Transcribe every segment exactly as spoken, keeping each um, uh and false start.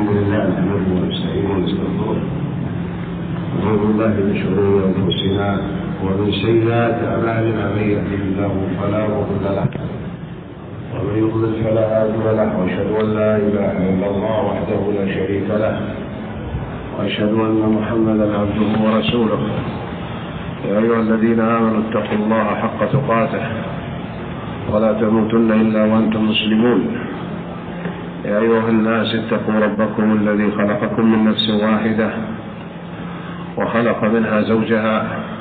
الحمد لله نحمده ونستعينه ونستغفره ونعوذ بالله من شرور انفسنا ومن سيئات اعمالنا، من يهده الله فلا مضل له ومن يضلل فلا هادي له، واشهد ان لا اله الا الله وحده لا شريك له، واشهد ان محمدا عبده ورسوله. يا ايها الذين امنوا اتقوا الله حق تقاته ولا تموتن الا وانتم مسلمون. يا أيها الناس اتقوا ربكم الذي خلقكم من نفس واحدة وخلق منها زوجها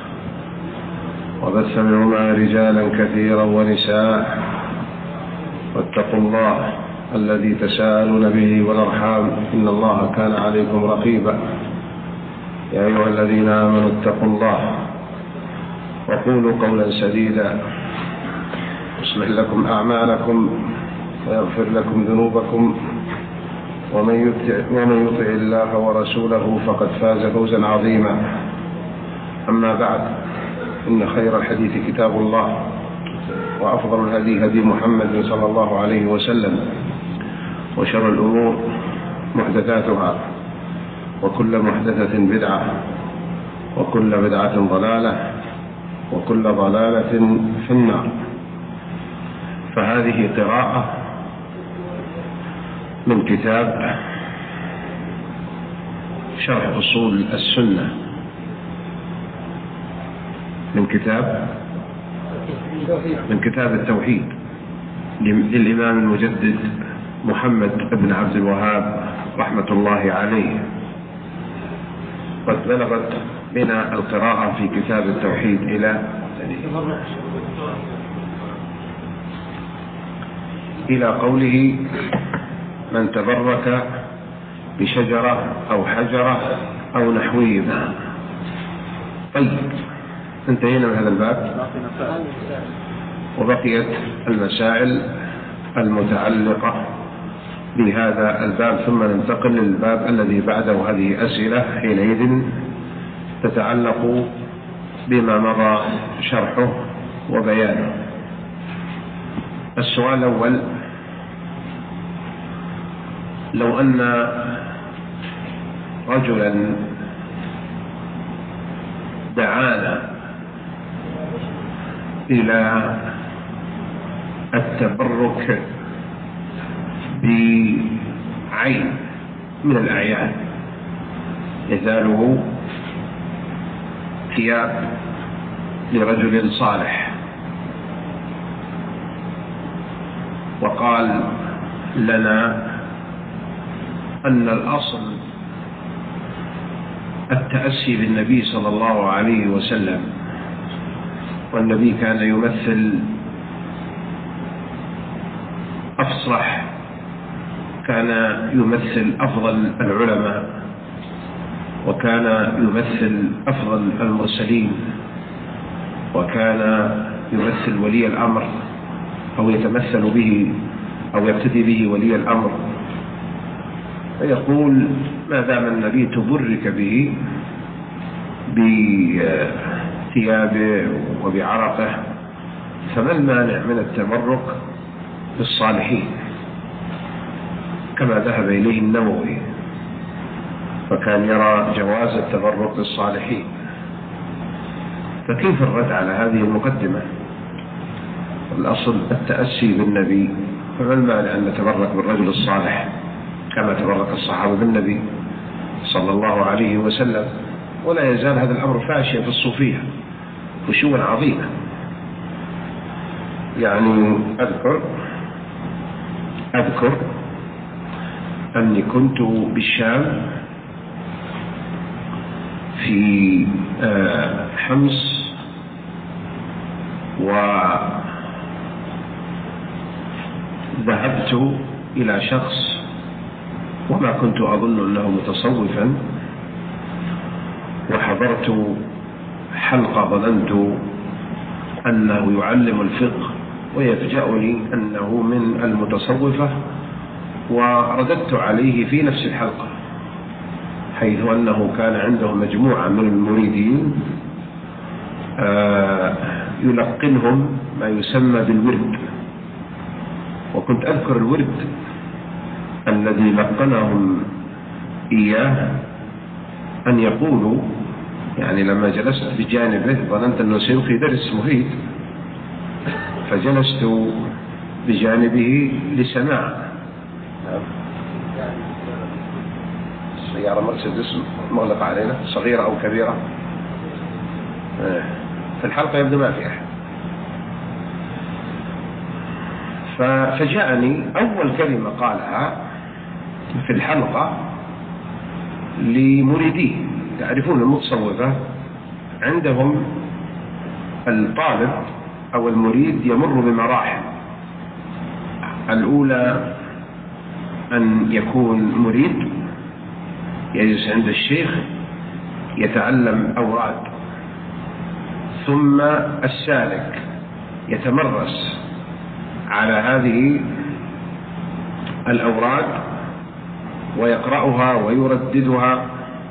وبث منهما رجالا كثيرا ونساء، واتقوا الله الذي تساءلون به والأرحام إن الله كان عليكم رقيبا. يا أيها الذين آمنوا اتقوا الله وقولوا قولا سديدا يصلح لكم أعمالكم ويغفر لكم ذنوبكم، ومن يطع, ومن يطع الله ورسوله فقد فاز فوزا عظيما. أما بعد، إن خير الحديث كتاب الله، وأفضل الهدي هدي محمد صلى الله عليه وسلم، وشر الأمور محدثاتها، وكل محدثة بدعة، وكل بدعة ضلالة، وكل ضلالة في النار. فهذه قراءة من كتاب شرح أصول السنة، من كتاب من كتاب التوحيد للإمام المجدد محمد بن عبد الوهاب رحمة الله عليه. قد بلغت بنا القراءة في كتاب التوحيد إلى إلى قوله: من تبرك بشجرة أو حجرة أو نحوهما. طيب، انتهينا من هذا الباب، وبقيت المسائل المتعلقة بهذا الباب، ثم ننتقل للباب الذي بعده. هذه أسئلة حينئذ تتعلق بما مضى شرحه وبيانه. السؤال الأول: لو أن رجلا دعانا إلى التبرك بعين من الأعيان مثاله ثياب لرجل صالح، وقال لنا أن الأصل التأسي بالنبي صلى الله عليه وسلم، والنبي كان يمثل أفصح، كان يمثل أفضل العلماء، وكان يمثل أفضل المرسلين، وكان يمثل ولي الأمر أو يتمثل به أو يقتدي به ولي الأمر، فيقول: ما دام النبي تبرك به بثيابه وبعرقه، فما المانع من التبرك بالصالحين كما ذهب إليه النووي، فكان يرى جواز التبرك بالصالحين. فكيف الرد على هذه المقدمة؟ الأصل التأسي بالنبي، فما المانع أن نتبرك بالرجل الصالح كما تبرك الصحابة بالنبي صلى الله عليه وسلم؟ ولا يزال هذا الأمر فاشيا في الصوفية فشوا عظيمة. يعني أذكر أذكر أني كنت بالشام في حمص، وذهبت إلى شخص وما كنت أظن أنه متصوفا، وحضرت حلقة ظننت أنه يعلم الفقه، ويفجأني أنه من المتصوفة، ورددت عليه في نفس الحلقة، حيث أنه كان عنده مجموعة من المريدين يلقنهم ما يسمى بالورد، وكنت أذكر الورد الذي لقنهم إياه أن يقولوا، يعني لما جلست بجانبه ظننت أنه سيلقي درس مفيد فجلست بجانبه لسماع. سيارة مرسيدس مغلقة علينا، صغيرة أو كبيرة، في الحلقة يبدو ما في أحد. فجاءني أول كلمة قالها في الحلقة لمريديه. تعرفون المتصوفة عندهم الطالب أو المريد يمر بمراحل. الأولى أن يكون مريد يجلس عند الشيخ يتعلم أوراد، ثم السالك يتمرس على هذه الأوراد ويقرأها ويرددها،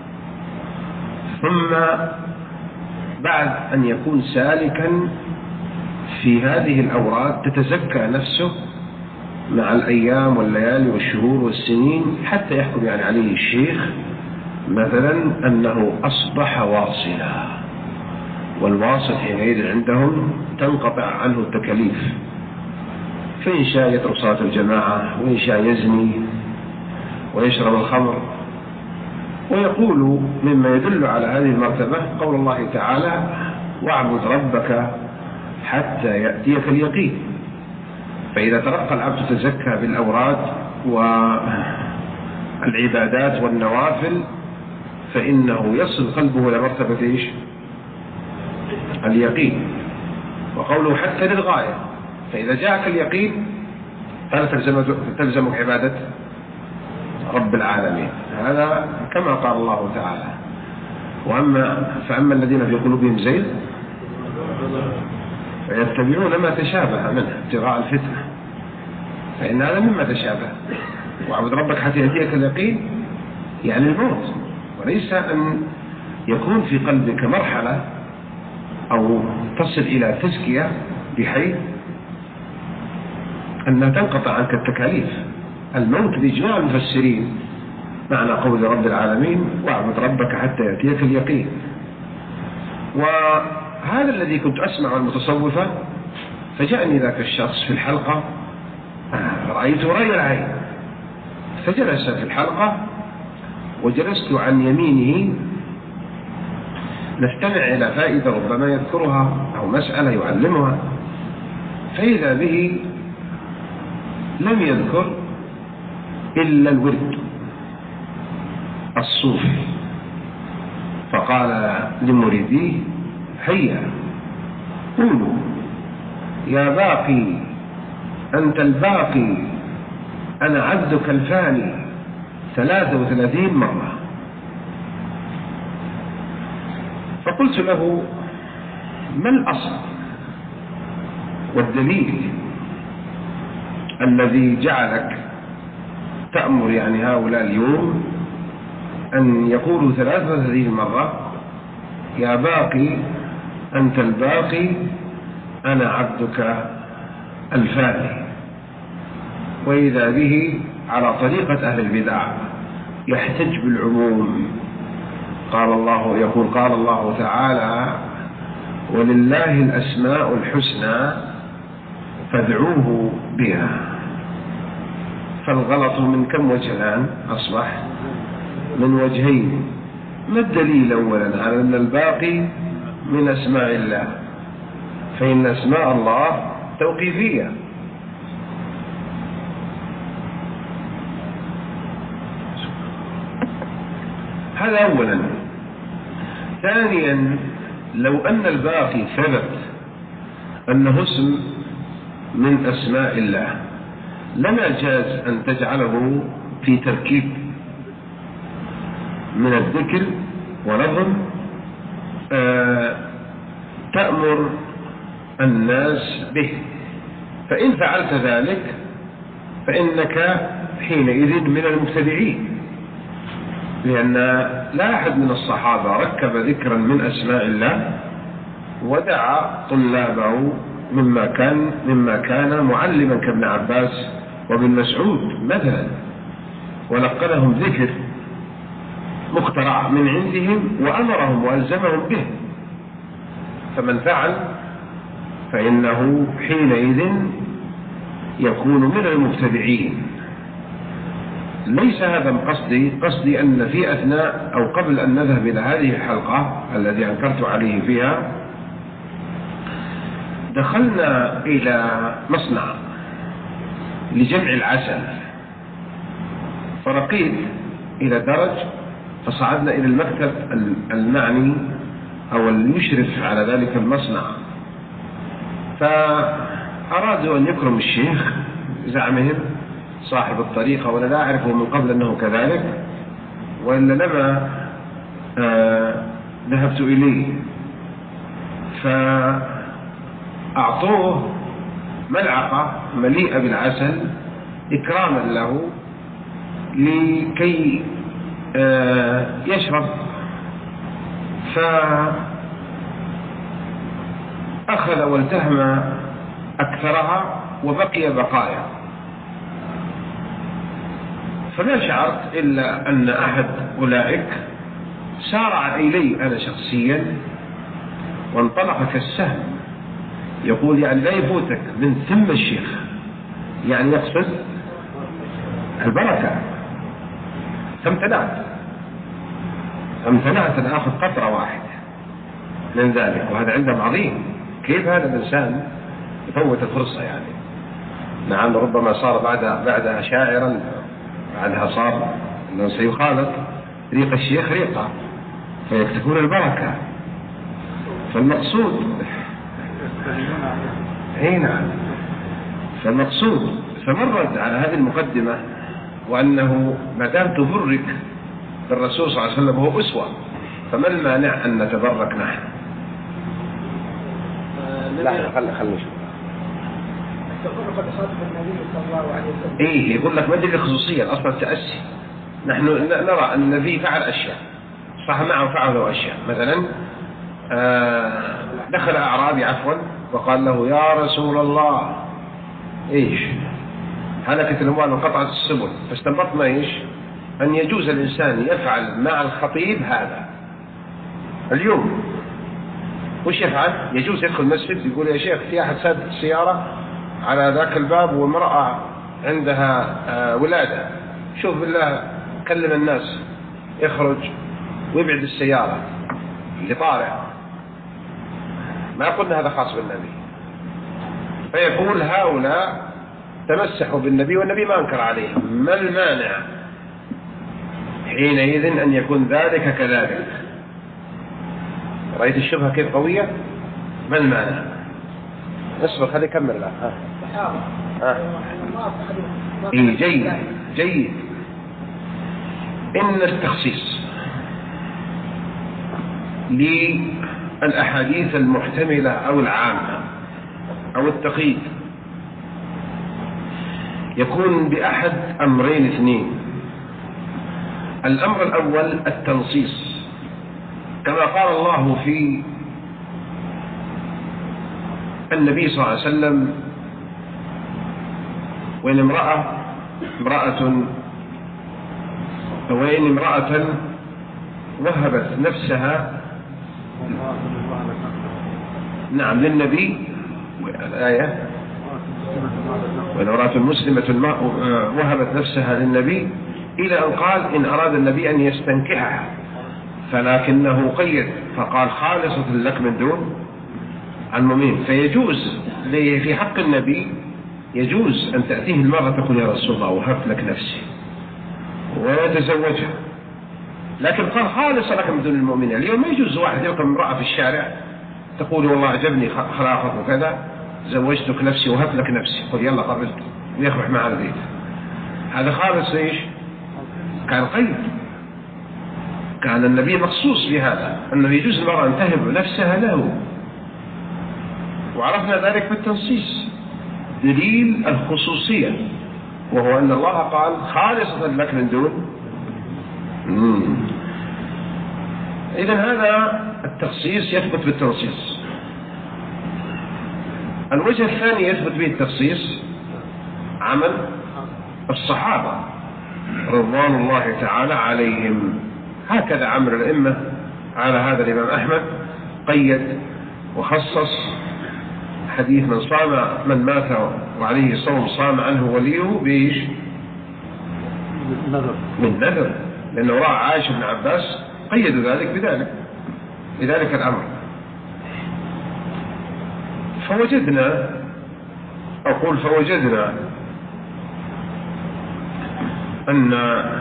ثم بعد أن يكون سالكا في هذه الأوراد تتزكى نفسه مع الأيام والليالي والشهور والسنين حتى يحكم يعني عليه الشيخ مثلا أنه أصبح واصلا. والواصل حينئذ عندهم تنقطع عنه التكاليف، فإن شاء يترك صلاة الجماعة، وإن شاء يزني ويشرب الخمر. ويقول مما يدل على هذه المرتبة قول الله تعالى: واعبد ربك حتى يأتيك اليقين. فإذا ترقى العبد تزكى بالأوراد والعبادات والنوافل فإنه يصل قلبه إلى مرتبة إيش؟ اليقين. وقوله حتى للغاية، فإذا جاءك اليقين فلا تلزمك عبادة رب العالمين. هذا كما قال الله تعالى: وأما فأما الذين في قلوبهم زيغ فيتبعون ما تشابه منه ابتغاء الفتنة، فإن هذا مما تشابه. واعبد ربك حتى يأتيك اليقين يعني الموت، وليس أن يكون في قلبك مرحلة أو تصل إلى تزكية بحيث أن تنقطع عنك التكاليف. الموت بإجماع المفسرين معنى قول رب العالمين: واعبد ربك حتى يأتيك اليقين. وهذا الذي كنت أسمع المتصوفة، فجاءني ذاك الشخص في الحلقة رأيته رأي العين، فجلس في الحلقة وجلست عن يمينه نستمع إلى فائدة ربما يذكرها أو مسألة يعلمها، فإذا به لم يذكر إلا الورد الصوفي، فقال لمريديه: هيا قولوا يا باقي أنت الباقي أنا عبدك الفاني ثلاثة وثلاثين مرة. فقلت له: ما الأصل والدليل الذي جعلك تأمر يعني هؤلاء اليوم أن يقولوا ثلاثة وثلاثين مرة يا باقي أنت الباقي أنا عبدك الفاني؟ وإذا به على طريقة أهل البدع يحتج بالعموم. قال الله يقول قال الله تعالى: ولله الأسماء الحسنى فادعوه بها. فالغلط من كم وجه الآن أصبح؟ من وجهين. ما الدليل أولا على أن الباقي من أسماء الله؟ فإن أسماء الله توقيفية، هذا أولا. ثانيا، لو أن الباقي ثبت أنه اسم من أسماء الله لما جاز أن تجعله في تركيب من الذكر ونظم آه تأمر الناس به. فإن فعلت ذلك فإنك حينئذ من المبتدعين، لأن لا أحد من الصحابة ركب ذكرا من أسماء الله ودعا طلابه مما كان مما كان معلما كابن عباس وابن مسعود مثلا، ولقنهم ذكر مخترع من عندهم وأمرهم وألزمهم به، فمن فعل فإنه حينئذ يكون من المبتدعين. ليس هذا قصدي، قصدي أن في أثناء أو قبل أن نذهب إلى هذه الحلقة الذي أنكرت عليه فيها دخلنا إلى مصنع لجمع العسل، فرقيت إلى درج فصعدنا إلى المكتب المعني أو المشرف على ذلك المصنع، فأرادوا أن يكرم الشيخ زعمهم صاحب الطريقة، وأنا لا أعرفه من قبل أنه كذلك، وإلا لما آه ذهبت إليه، فأعطوه ملعقة مليئة بالعسل إكراما له لكي آه يشرب، فأخذ والتهم أكثرها وبقي بقايا، فما شعرت إلا أن أحد أولئك سارع إلي أنا شخصيا وانطلق كالسهم يقول يعني لا يفوتك من ثم الشيخ، يعني يقصد البركة. فامتنعت امتنعت أن أخذ قطرة واحدة من ذلك، وهذا عندهم عظيم. كيف هذا الإنسان يفوت الفرصة؟ يعني نعم ربما صار بعد بعدها شاعرا، بعدها صار أنه سيخالط ريق الشيخ ريقه فيكتفون البركة. فالمقصود هنا فالمقصود فمرد على هذه المقدمة، وأنه ما دام تبرك بالرسول صلى الله عليه وسلم هو أسوة، فما المانع أن نتبرك نحن؟ لا خلي خلي نشوف. إيه يقول لك ما أدري خصوصية أصلا التأسي. نحن نرى أن النبي فعل أشياء صح معه، فعله أشياء مثلا آه دخل أعرابي عفوا وقال له يا رسول الله إيش هلكت الأموال وانقطعت السبل، فاستنبطنا إيش أن يجوز الإنسان يفعل مع الخطيب هذا. اليوم وش يفعل؟ يجوز يدخل المسجد يقول يا شيخ في أحد سادة السيارة على ذاك الباب وامرأة عندها آه ولادة، شوف بالله كلم الناس يخرج ويبعد السيارة لطارئ. ما قلنا هذا خاص بالنبي، فيقول هؤلاء تمسحوا بالنبي والنبي ما أنكر عليهم، ما المانع حينئذ أن يكون ذلك كذلك؟ رأيت الشبهة كيف قوية؟ ما المانع؟ اصبر خلي كمل لا ها ها إيه جيد جيد. إن التخصيص للأحاديث المحتملة أو العامة أو التقييد يكون بأحد أمرين اثنين. الأمر الأول التنصيص، كما قال الله في النبي صلى الله عليه وسلم وإن امرأة امرأة وإن امرأة وهبت نفسها نعم للنبي، الآية وإن امرأة مسلمة وهبت نفسها للنبي إلى أن قال إن أراد النبي أن يستنكحها، فلكنه قيد فقال خالصة لك من دون المؤمنين. فيجوز في حق النبي يجوز أن تأتيه المرأة تقول يا رسول الله وهبت لك نفسي ويتزوجها، لكن قال خالصة لك من دون المؤمنين. اليوم ما يجوز واحد يلقى امرأة في الشارع تقول والله عجبني خلاقك وكذا زوجتك نفسي وهبت لك نفسي، قل يلا قبلت ويخرج مع البيت. هذا خالص ايش؟ كان قيد. كان النبي مخصوص بهذا أنه يجوز المرأة أن تهب نفسها له، وعرفنا ذلك بالتنصيص دليل الخصوصية، وهو أن الله قال خالصة لك من دون. إذن هذا التخصيص يثبت بالتنصيص. الوجه الثاني يثبت به التخصيص عمل الصحابة رضوان الله تعالى عليهم. هكذا عمل الأئمة على هذا الإمام أحمد، قيد وخصص حديث من صام من مات وعليه صوم صام عنه وليه بإيش؟ من نذر، لأنه رأى عائشة بن عباس قيدوا ذلك بذلك بذلك الأمر. فوجدنا أقول فوجدنا أن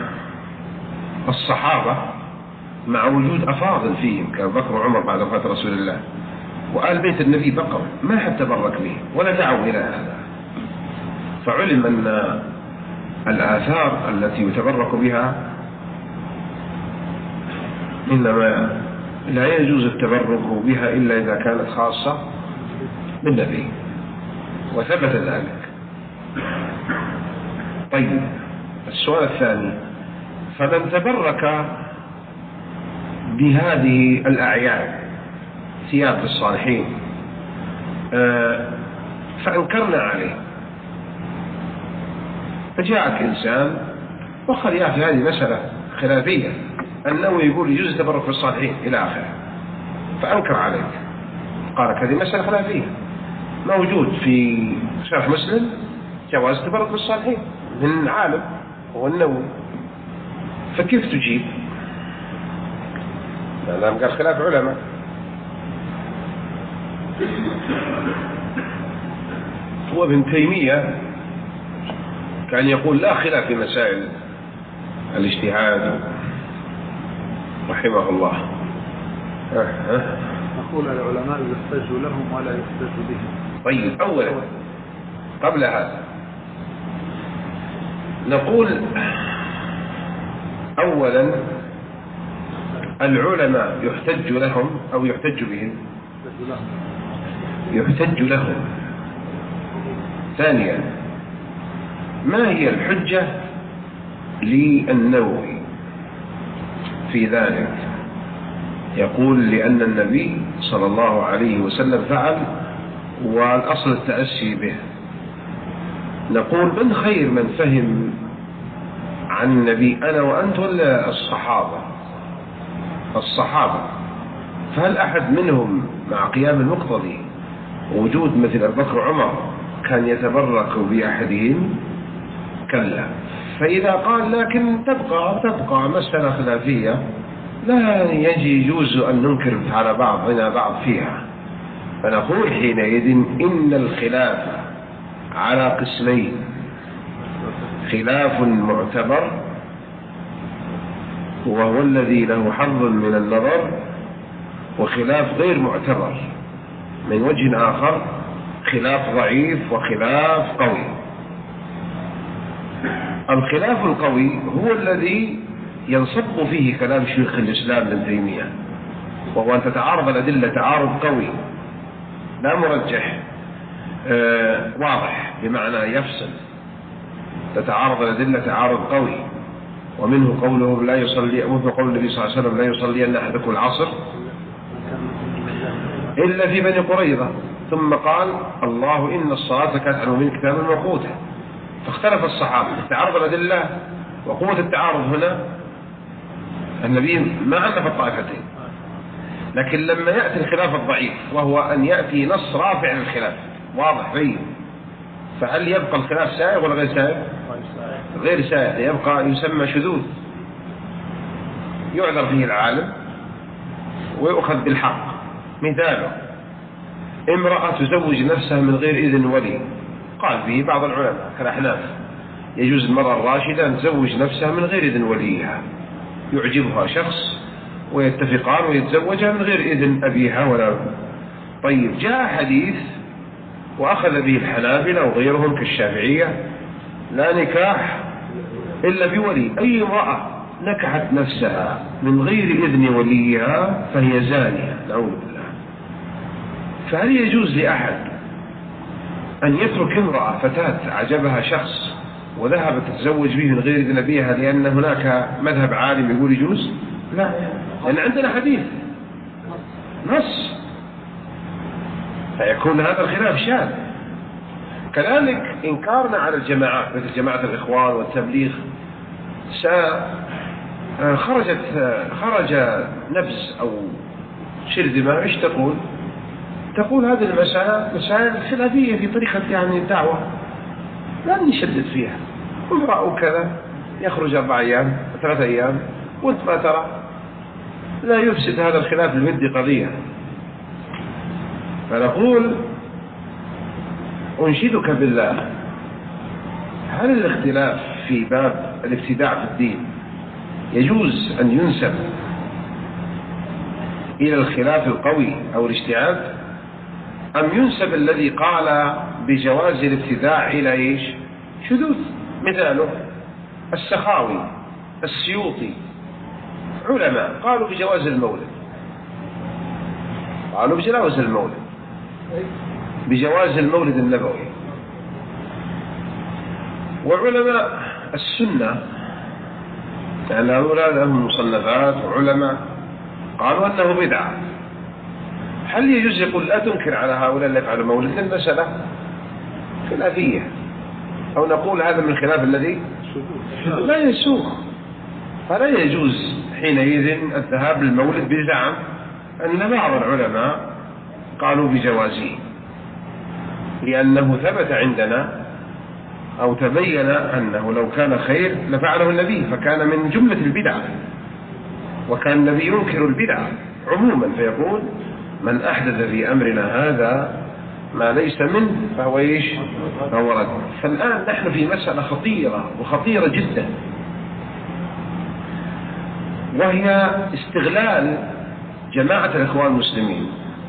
الصحابة مع وجود أفاضل فيهم كأبو بكر وعمر بعد وفاة رسول الله وآل بيت النبي بقوا ما حد تبرك به ولا دعوا إلى هذا، فعلم أن الآثار التي يتبرك بها إنما لا يجوز التبرك بها إلا إذا كانت خاصة بالنبي، وثبت ذلك. طيب السؤال الثاني، فمن تبرك بهذه الأعياد ثياب الصالحين فأنكرنا عليه، فجاءك إنسان وقال يا أخي هذه مسألة خلافية، أنه يقول يجوز التبرك بالصالحين إلى آخره، فأنكر عليك، قالك هذه مسألة خلافية، موجود في شرح مسلم جواز التبرك بالصالحين من عالم هو النووي، فكيف تجيب؟ لأن قال خلاف علماء. هو ابن تيمية كان يقول لا خلاف في مسائل الاجتهاد رحمه الله. نقول العلماء يحتج لهم ولا يحتج بهم. طيب أولا قبل هذا نقول أولا العلماء يحتج لهم أو يحتج بهم؟ يحتج لهم. ثانيا ما هي الحجة للنووي في ذلك؟ يقول لأن النبي صلى الله عليه وسلم فعل والأصل التأسي به. نقول من خير من فهم عن النبي أنا وأنت ولا الصحابة؟ الصحابة. فهل أحد منهم مع قيام المقتضي وجود مثل أبو بكر وعمر كان يتبرك بأحدهم؟ كلا. فإذا قال لكن تبقى تبقى مسألة خلافية لا يجي يجوز أن ننكر على بعضنا بعض فيها، فنقول حينئذ إن الخلاف على قسمين: خلاف معتبر وهو الذي له حظ من النظر، وخلاف غير معتبر من وجه آخر، خلاف ضعيف وخلاف قوي. الخلاف القوي هو الذي ينصب فيه كلام شيخ الإسلام ابن تيمية، وهو أن تتعارض الأدلة تعارض قوي لا مرجح آه واضح، بمعنى يفصل، تتعارض الأدلة تعارض قوي. ومنه قوله لا يصلي، ومنه قول النبي صلى الله عليه وسلم لا يصلي أن أحدكم العصر إلا في بني قريظة، ثم قال الله إن الصلاة كانت على المؤمنين كتابا موقوتا. فاختلف الصحابة تعارض الأدلة، وقوة التعارض هنا النبي ما عندنا في الطائفتين. لكن لما يأتي الخلاف الضعيف وهو أن يأتي نص رافع للخلاف واضح بين، فهل يبقى الخلاف سائغ ولا غير سائغ؟ غير سائغ، يبقى يسمى شذوذ يعذر فيه العالم ويؤخذ بالحق. مثاله امرأة تزوج نفسها من غير إذن ولي، قال به بعض العلماء كالأحناف يجوز المرأة الراشدة أن تزوج نفسها من غير إذن وليها، يعجبها شخص ويتفقان ويتزوجها من غير إذن أبيها ولا أبوها. طيب جاء حديث وأخذ به الحنابلة وغيرهم كالشافعية لا نكاح إلا بولي، أي امرأة نكحت نفسها من غير إذن وليها فهي زانية نعوذ بالله. فهل يجوز لأحد أن يترك امرأة فتاة عجبها شخص وذهبت تتزوج به من غير إذن أبيها لأن هناك مذهب عالم يقول يجوز؟ لا، لأن عندنا حديث نص، فيكون هذا الخلاف شاذ. كذلك إنكارنا على الجماعات مثل جماعة الإخوان والتبليغ خرجت خرج نبز أو شرذمة، إيش تقول؟ تقول هذه المسألة مسائل خلافية في طريقة يعني الدعوة، لا نشدد فيها، امرأة كذا يخرج أربع أيام ثلاثة أيام وانت ما ترى، لا يفسد هذا الخلاف الودي قضية. فنقول أنشدك بالله، هل الاختلاف في باب الابتداع في الدين يجوز أن ينسب إلى الخلاف القوي أو الاشتعال، أم ينسب الذي قال بجواز الابتداع إلى إيش؟ شذوذ؟ مثاله السخاوي، السيوطي، علماء قالوا بجواز المولد، قالوا بجواز المولد بجواز المولد النبوي. وعلماء السنة يعني هؤلاء لهم مصنفات وعلماء قالوا أنه بدعة. هل يجوز يقول لا تنكر على هؤلاء اللي يفعلوا مولد؟ المسألة خلافية، أو نقول هذا من الخلاف الذي لا يسوق، فلا يجوز حينئذ الذهاب للمولد بزعم أن بعض العلماء قالوا بجوازه، لأنه ثبت عندنا أو تبين أنه لو كان خير لفعله النبي، فكان من جملة البدع، وكان النبي ينكر البدع عموما فيقول من أحدث في أمرنا هذا ما ليس منه فهو إيش؟ فهو رد. فالآن نحن في مسألة خطيرة وخطيرة جدا، وهي استغلال جماعة الإخوان المسلمين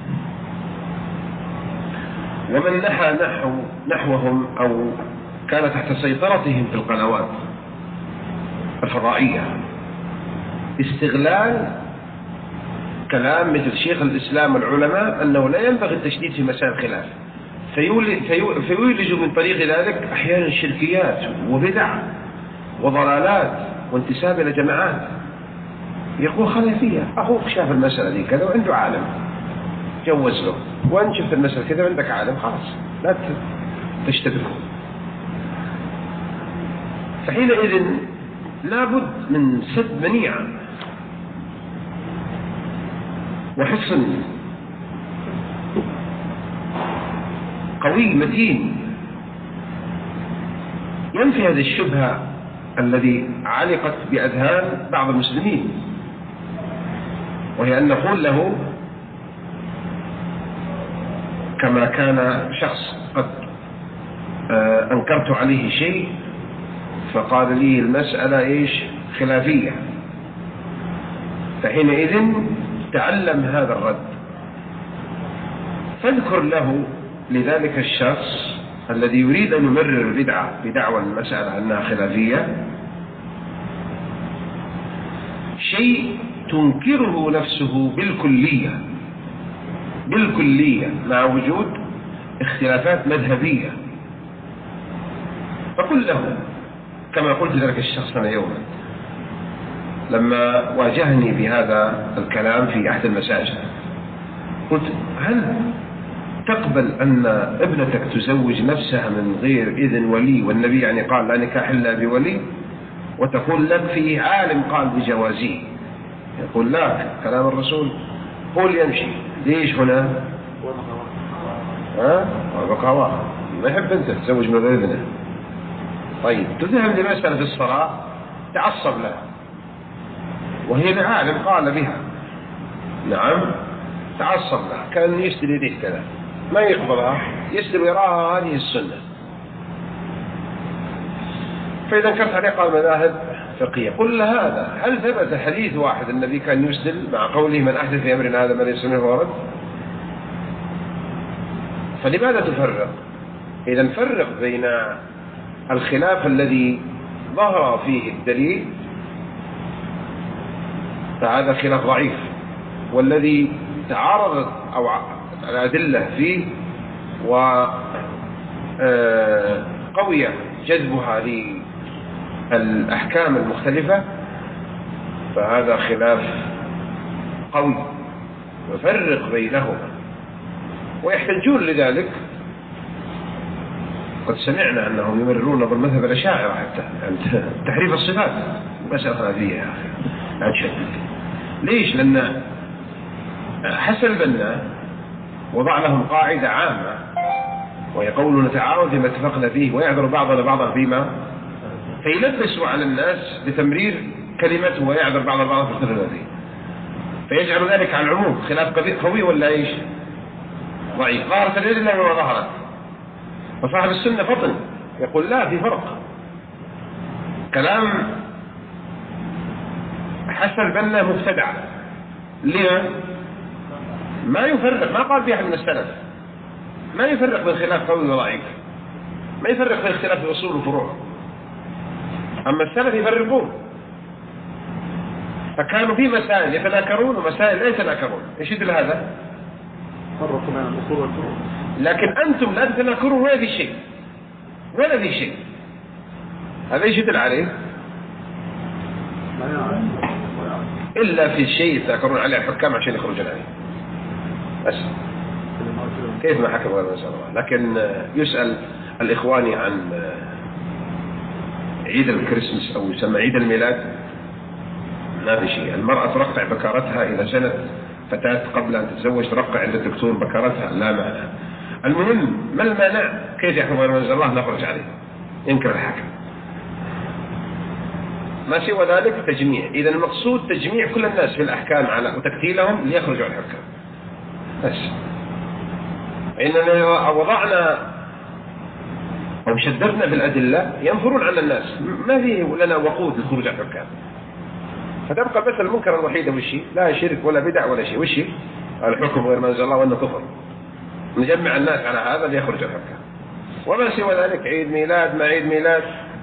ومن نحى نحو نحوهم أو كان تحت سيطرتهم في القنوات الفضائية، استغلال كلام مثل شيخ الإسلام والعلماء أنه لا ينبغي التشديد في مسائل الخلاف، فيولج من طريق ذلك أحيانا شركيات وبدع وضلالات وانتساب إلى جماعات. يقول خلافية، أخوك شاف المسألة دي كذا وعنده عالم جوز له، وأنت شفت المسألة كذا وعندك عالم، خلاص لا تشتبكوا. فحينئذ لابد من سد منيعة وحصن قوي متين ينفي هذه الشبهة الذي علقت بأذهان بعض المسلمين، وهي أن نقول له كما كان شخص قد أنكرت عليه شيء فقال لي المسألة إيش؟ خلافية، فحينئذ تعلم هذا الرد، فاذكر له لذلك الشخص الذي يريد أن يمرر البدعة بدعوى المسألة أنها خلافية شيء تنكره نفسه بالكلية بالكلية مع وجود اختلافات مذهبية، فقل له كما قلت ذلك الشخص أنا يوما لما واجهني بهذا الكلام في أحد المساجد، قلت هل تقبل أن ابنتك تزوج نفسها من غير إذن ولي، والنبي يعني قال لا نكاح إلا بولي، وتقول لك في عالم قال بجوازه؟ يقول لا، كلام الرسول قول يمشي. ليش هنا؟ ها؟ بقى ما يحب أنت تزوج من غير إذنه. طيب تذهب لمسألة في الصلاة تعصب لها وهي العالم قال بها، نعم تعصب لها، كان يسدل يديه كذا ما يقبلها، يسدل ويراها هذه السنة. فإذا كانت عليه قال مذاهب فقهية، قل له هذا هل ثبت حديث واحد النبي كان يسدل مع قوله من أحدث في أمرنا هذا ما ليس منه ورد؟ فلماذا تفرق؟ إذا فرق بين الخلاف الذي ظهر فيه الدليل فهذا خلاف ضعيف، والذي تعارضت أو الأدلة فيه وقوية جذبها للأحكام المختلفة فهذا خلاف قوي، وفرق بينهما. ويحتجون لذلك، قد سمعنا أنهم يمررون بالمذهب الأشاعرة حتى يعني تحريف الصفات مسألة خلافية يا أخي. لا تشدد. ليش؟ لأن حسن البنا وضع لهم قاعدة عامة وهي قول نتعاون فيما اتفقنا فيه ويعذر بعضنا بعضا فيما، فيلبسوا على الناس بتمرير كلمته ويعذر بعضنا بعضا في اختلاف فيه، فيجعل ذلك على العموم خلاف قوي ولا ايش؟ ضعيف. ظهرت اليد الله وما ظهرت. وصاحب السنة فطن يقول لا، في فرق. كلام حسن البنا مبتدع. ليه؟ ما يفرق، ما قال في أحد من السلف ما يفرق بين خلاف قوي وضعيف، ما يفرق بين اختلاف الأصول والفروع. أما السلف يفرقون، فكانوا في مسائل يتناكرون ومسائل لا يتناكرون. ايش يدل هذا؟ فرقوا بين الأصول والفروع. لكن أنتم لا تتناكرون ولا في شيء ولا في شيء. هذا ايش يدل عليه؟ إلا في شيء يتناكرون عليه الحكام عشان يخرجون عليه بس. كيف ما حكم غير مسألة الله. لكن يسأل الإخواني عن عيد الكريسماس أو يسمى عيد الميلاد، ما في شيء. المرأة ترقع بكارتها إذا سنت فتاة قبل أن تتزوج ترقع عند الدكتور بكارتها، لا معنى. المهم ما المانع؟ كيف يحكم غير منزل الله نخرج عليه، ينكر الحاكم. ما سوى ذلك تجميع. إذا المقصود تجميع كل الناس في الأحكام على وتكتيلهم ليخرجوا الحكام بس. إننا وضعنا أو شددنا بالأدلة ينفرون عن الناس، ما فيه لنا وقود للخروج على الحكام. فتبقى بس المنكر الوحيد وشي، لا شرك ولا بدع ولا شيء، وشي الحكم غير منزل الله وأنه كفر. نجمع الناس على هذا ليخرج الحكام. وما سوى ذلك عيد ميلاد ما عيد ميلاد،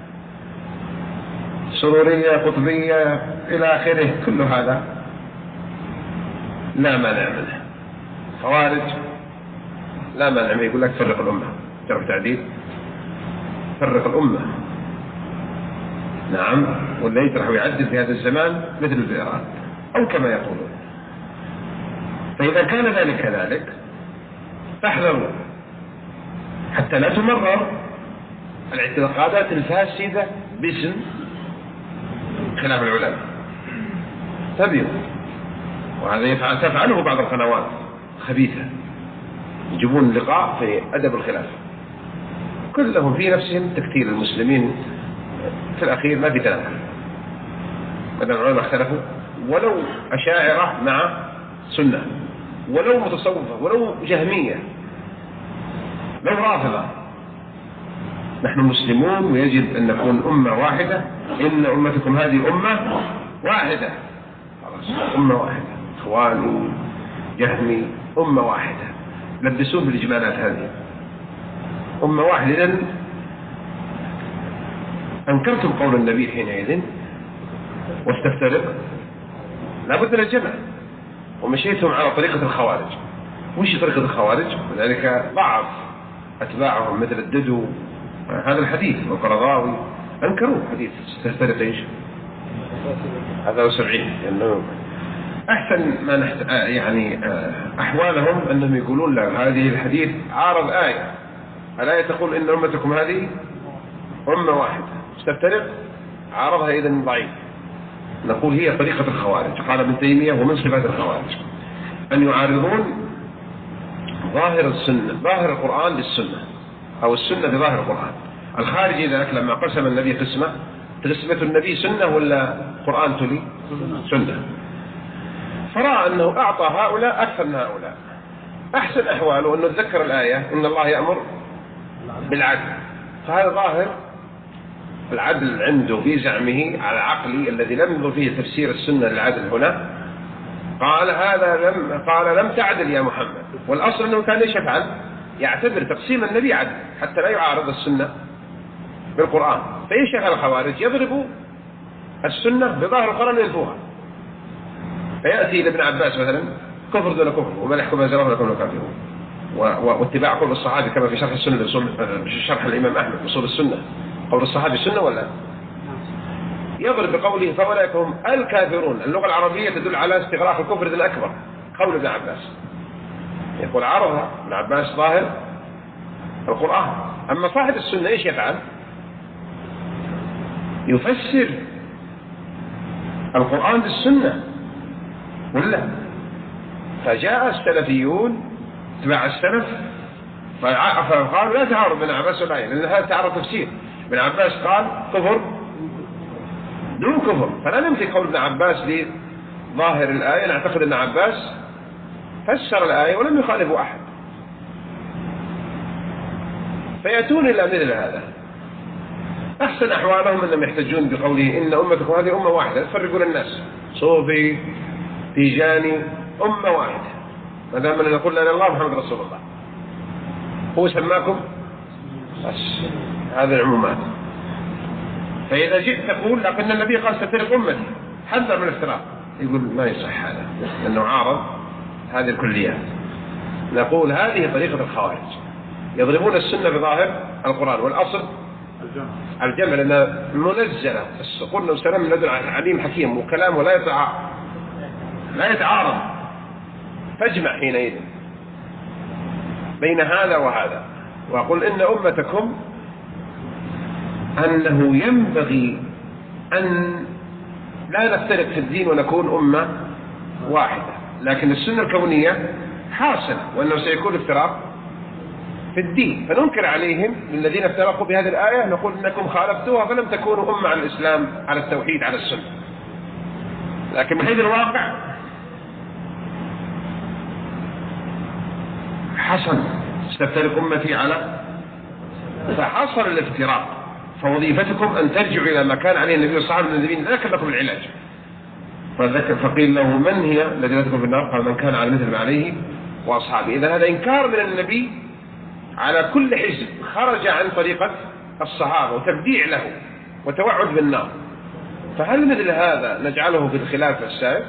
سرورية قطبية إلى آخره، كل هذا لا مانع منه. خوارج لا مانع منه، يقول لك فرق الأمة، تعرف تعديل فرق الأمة. نعم، ولا يطرح ويعدل في هذا الزمان مثل الفئران أو كما يقولون. فإذا كان ذلك كذلك فاحذروا حتى لا تمرر الاعتقادات الفاسدة باسم خلاف العلماء. تبين، وهذا يفعل تفعله بعض القنوات خبيثة، يجيبون لقاء في أدب الخلاف، كلهم في نفسهم تكتير المسلمين. في الأخير ما في تناقض، بدل العلماء اختلفوا، ولو أشاعرة مع سنة، ولو متصوفة، ولو جهمية، لو رافضة، نحن مسلمون ويجب أن نكون أمة واحدة. إن أمتكم هذه أمة واحدة، خلاص أمة واحدة، إخواني جهمي أمة واحدة، لبسون بالإجمالات هذه أمة واحدة. إذن أنكرتم قول النبي حينئذ واستفترق، لابد من الجمع، ومشيتم على طريقة الخوارج. وش طريقة الخوارج؟ وذلك ضعف أتباعهم مثل الددو هذا الحديث والقرضاوي أنكروا حديث استفترق إيش هذا وسبعين. إنه أحسن ما نحت... يعني أحوالهم أنهم يقولون لا، هذه الحديث عارض آية، الآية تقول إن أمتكم هذه أمة واحدة، استفترق عارضها إذن ضعيف. نقول هي طريقة الخوارج. قال ابن تيمية ومن صفات الخوارج أن يعارضون ظاهر السنة، ظاهر القرآن للسنة، أو السنة بظاهر القرآن. الخارج إذا لما قسم النبي قسمة، قسمة النبي سنة ولا قرآن تلي؟ سنة. فرأى أنه أعطى هؤلاء أكثر من هؤلاء. أحسن أحواله أنه تذكر الآية إن الله يأمر بالعدل، فهذا ظاهر العدل عنده في زعمه على عقلي الذي لم ينظر فيه تفسير السنة للعدل هنا. قال هذا لم قال لم تعدل يا محمد، والأصل أنه كان ايش يفعل؟ يعتبر تقسيم النبي عدل حتى لا يعارض السنة بالقرآن. فايش يفعل الخوارج؟ يضربوا السنة بظاهر القرآن وينفوها. فيأتي لابن عباس مثلا كفر دون كفر ومن يحكم بهذا لكم كافرون، واتباع قول الصحابي كما في شرح السنة شرح الإمام أحمد أصول السنة، قول الصحابي السنة ولا يضرب بقوله فأولئك هم الكافرون. اللغة العربية تدل على استغراق الكفر الأكبر. قول ابن عباس يقول عرضها ابن عباس ظاهر القرآن. أما صاحب السنة إيش يفعل؟ يفسر القرآن بالسنة ولا؟ فجاء السلفيون تبع السلف فقالوا لا تعارض بين عباس والآية، لأن هذا تعارض تفسير. ابن عباس قال كفر دون كفر، فلا نمسك قول ابن عباس لظاهر الآية، نعتقد ابن عباس فسر الآية ولم يخالفه أحد. فيأتون إلى مثل هذا. أحسن أحوالهم أنهم يحتجون بقوله إن أمتكم هذه أمة واحدة، تفرقون الناس صوفي تيجاني أمة واحدة، ما دام أن نقول لا إله إلا الله محمد رسول الله، هو سماكم بس هذه العمومات. فإذا جئت تقول لكن النبي قال ستفرق أمتي، حذر من الافتراق، يقول ما يصح هذا لأنه عارض هذه الكليات. نقول هذه طريقة الخوارج، يضربون السنة بظاهر القرآن، والأصل الجمع لأنها منزلة، قلنا وسلام من لدن عليم حكيم، وكلامه لا يتعارض لا يتعارض فاجمع حينئذ بين هذا وهذا. وأقول إن أمتكم أنه ينبغي أن لا نفترق في الدين ونكون أمة واحدة، لكن السنة الكونية حاصلة وأنه سيكون افتراق في الدين، فننكر عليهم الذين افترقوا بهذه الآية، نقول إنكم خالفتوها فلم تكونوا أمة على الإسلام على التوحيد على السنة. لكن من حيث الواقع حصل ستفترق أمتي على، فحصل الافتراق، فوظيفتكم أن ترجعوا إلى ما كان عليه النبي صلى الله عليه وسلم، ذكر لكم العلاج. فذكر فقيل له من هي الذي لا تكون في النار؟ قال من كان على مثل ما عليه وأصحابه. إذا هذا إنكار من النبي على كل حزب خرج عن طريقة الصحابة وتبديع له وتوعد بالنار. فهل مثل هذا نجعله في الخلاف السائر؟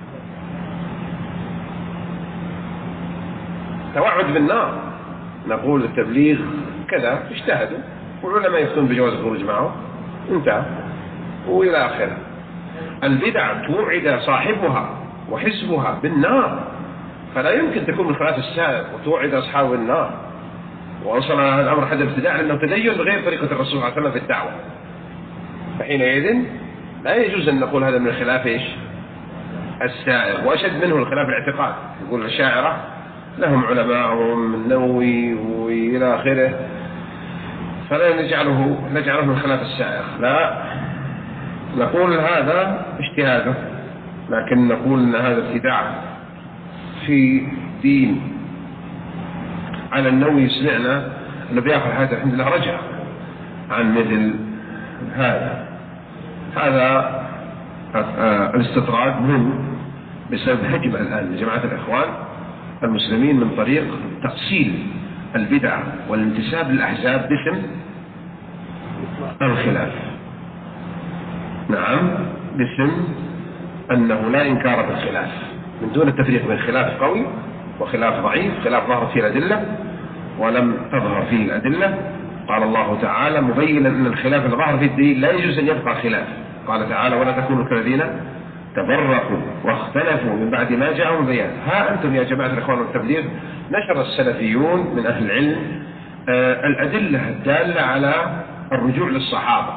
توعد بالنار. نقول التبليغ كذا اجتهدوا والعلماء يفتون بجواز الخروج معه انتهى وإلى آخره. البدع توعد صاحبها وحزبها بالنار، فلا يمكن تكون من خلاف السائر وتوعد أصحاب النار. ووصل هذا الأمر حد الابتداع لأنه تدين بغير طريقة الرسول صلى الله عليه وسلم في الدعوة، فحينئذ لا يجوز أن نقول هذا من الخلاف إيش السائر. وأشد منه الخلاف الاعتقاد، يقول الشاعرة لهم علماءهم النووي وإلى آخره، فلا نجعله نجعله من خلاف السائر، لا نقول هذا اجتهاده، لكن نقول أن هذا ابتداع في دين. على النووي سمعنا أنه بيأخذ هذا الحمد لله رجع عن مثل هذا. هذا الاستطراد مهم بسبب هجمة الآن لجماعة الإخوان المسلمين من طريق تأصيل البدع والانتساب للأحزاب باسم الخلاف. نعم، باسم أنه لا إنكار بالخلاف، من دون التفريق بين خلاف قوي وخلاف ضعيف. خلاف ظهر فيه الأدلة ولم تظهر فيه الأدلة. قال الله تعالى مبينا أن الخلاف اللي ظهر فيه الدليل لا يجوز أن يبقى خلاف. قال تعالى ولا تكونوا كالذين تبرقوا واختلفوا من بعد ما جاءهم البيان. ها أنتم يا جماعة الإخوان والتبليغ نشر السلفيون من أهل العلم آه الأدلة الدالة على الرجوع للصحابة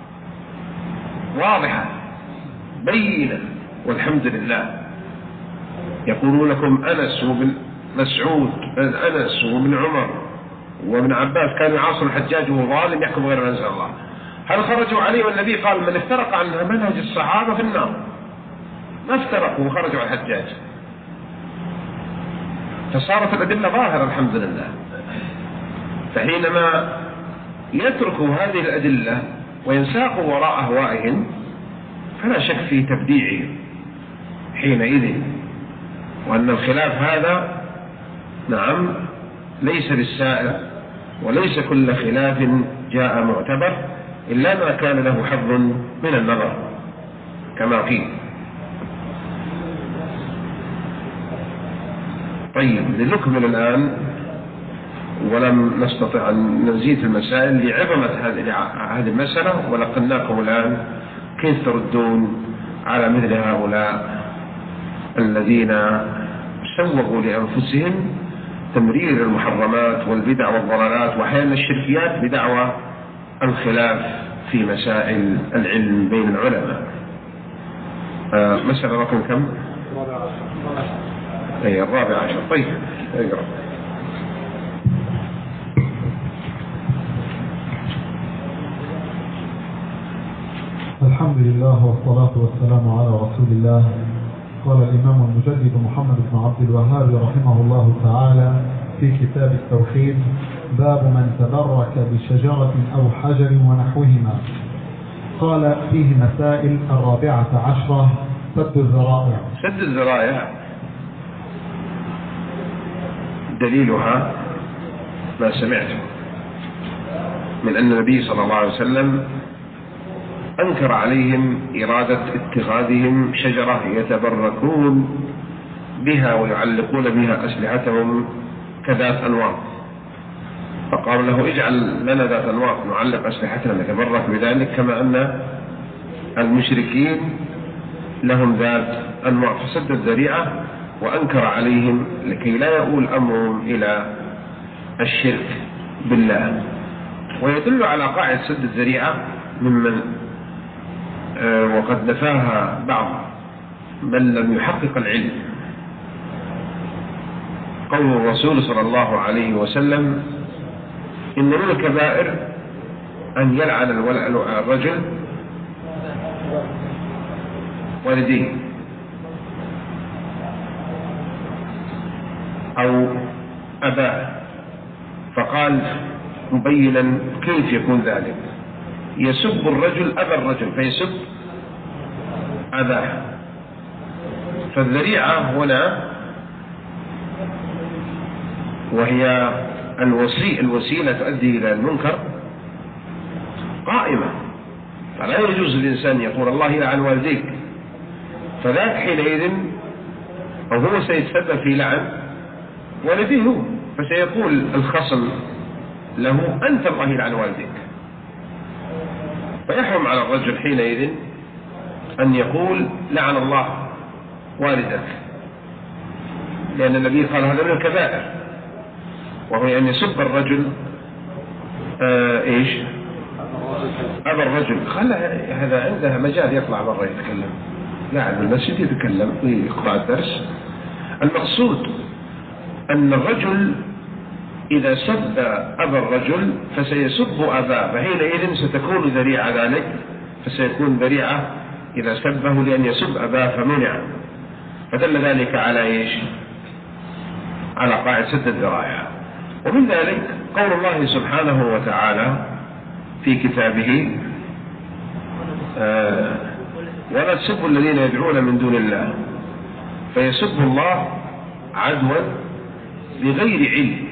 واضحة بينة والحمد لله. يقولون لكم أنس وابن مسعود أنس وابن عمر وابن عباس كانوا يعاصروا الحجاج وهو ظالم يحكم غير ما أنزل الله. هل خرجوا عليه والنبي قال من افترق عنها منهج الصحابة في النار؟ ما افترقوا وخرجوا على الحجاج، فصارت الأدلة ظاهرة الحمد لله. فحينما يتركوا هذه الأدلة وينساقوا وراء أهوائهم فلا شك في تبديعهم حينئذ، وأن الخلاف هذا نعم ليس بالسائر، وليس كل خلاف جاء معتبر إلا ما كان له حظ من النظر كما قيل. طيب لنكمل الآن، ولم نستطع أن نزيد في المسائل لعظمة هذه المسألة، ولقناكم الآن كيف تردون على مثل هؤلاء الذين سوغوا لأنفسهم تمرير المحرمات والبدع والضلالات وأحيانا الشركيات بدعوى الخلاف في مسائل العلم بين العلماء. آه مسألة رقم كم؟ أي الرابع عشر. طيب اقرأ. الحمد لله والصلاة والسلام على رسول الله. قال الإمام المجدد محمد بن عبد الوهاب رحمه الله تعالى في كتاب التوحيد: باب من تبرك بشجرة أو حجر ونحوهما. قال: فيه مسائل. الرابعة عشرة: سد الذرائع. سد الذرائع دليلها ما سمعته من أن النبي صلى الله عليه وسلم أنكر عليهم إرادة اتخاذهم شجرة يتبركون بها ويعلقون بها أسلحتهم كذات أنواط، فقال له: اجعل لنا ذات أنواط نعلق أسلحتنا نتبرك بذلك، كما أن المشركين لهم ذات أنواط. فسد الذريعة وأنكر عليهم لكي لا يؤول أمرهم إلى الشرك بالله. ويدل على قاعدة سد الذريعة ممن وقد نفاها بعض من لم يحقق العلم قول الرسول صلى الله عليه وسلم: إن من الكبائر أن يلعن الرجل والديه أو أباه. فقال مبينا كيف يكون ذلك: يسب الرجل أبا الرجل فيسب أباه. فالذريعة هنا وهي الوسيلة تؤدي إلى المنكر قائمة، فلا يجوز للإنسان يقول الله يلعن والديك، فذاك حينئذ أو هو سيتسبب في لعن والديه، فسيقول الخصم له: أنت الله يلعن والديك. فيحرم على الرجل حينئذ أن يقول لعن الله والدك، لأن النبي قال هذا من الكبائر، وهو أن يسب الرجل آه إيش أبا الرجل. خلى هذا عنده مجال يطلع برا يتكلم، قاعد بالمسجد يتكلم ويقرأ الدرس. المقصود أن الرجل إذا سب أبا الرجل فسيسب أباه، فحينئذ ستكون ذريعة ذلك، فسيكون ذريعة إذا سبه لأن يسب أباه فمنع. فدل ذلك على إيش؟ على قاعدة سد الذرائع. ومن ذلك قول الله سبحانه وتعالى في كتابه: آه ولا تسبوا الذين يدعون من دون الله فيسبوا الله عدوا بغير علم.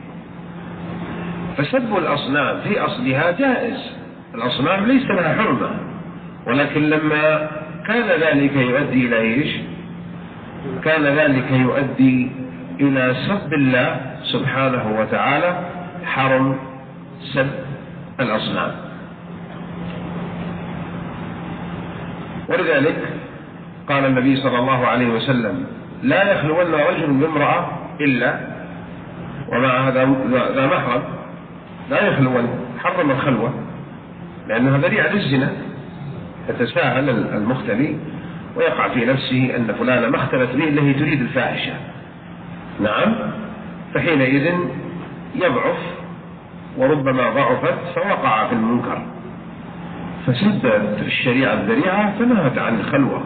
فسب الأصنام في أصلها جائز، الأصنام ليس لها حرمة، ولكن لما كان ذلك يؤدي إلى إيش؟ كان ذلك يؤدي إلى سب الله سبحانه وتعالى، حرم سب الأصنام. ولذلك قال النبي صلى الله عليه وسلم: لا يخلون رجل بامرأة إلا ومع هذا ذا محرم، لا يخلون، حرم الخلوة لأنها ذريعة للزنا. يتساهل المختلي ويقع في نفسه أن فلانة ما اختلت به إلا هي تريد الفاحشة، نعم، فحينئذ يضعف وربما ضعفت فوقع في المنكر. فسدت الشريعة الذريعة فنهت عن الخلوة.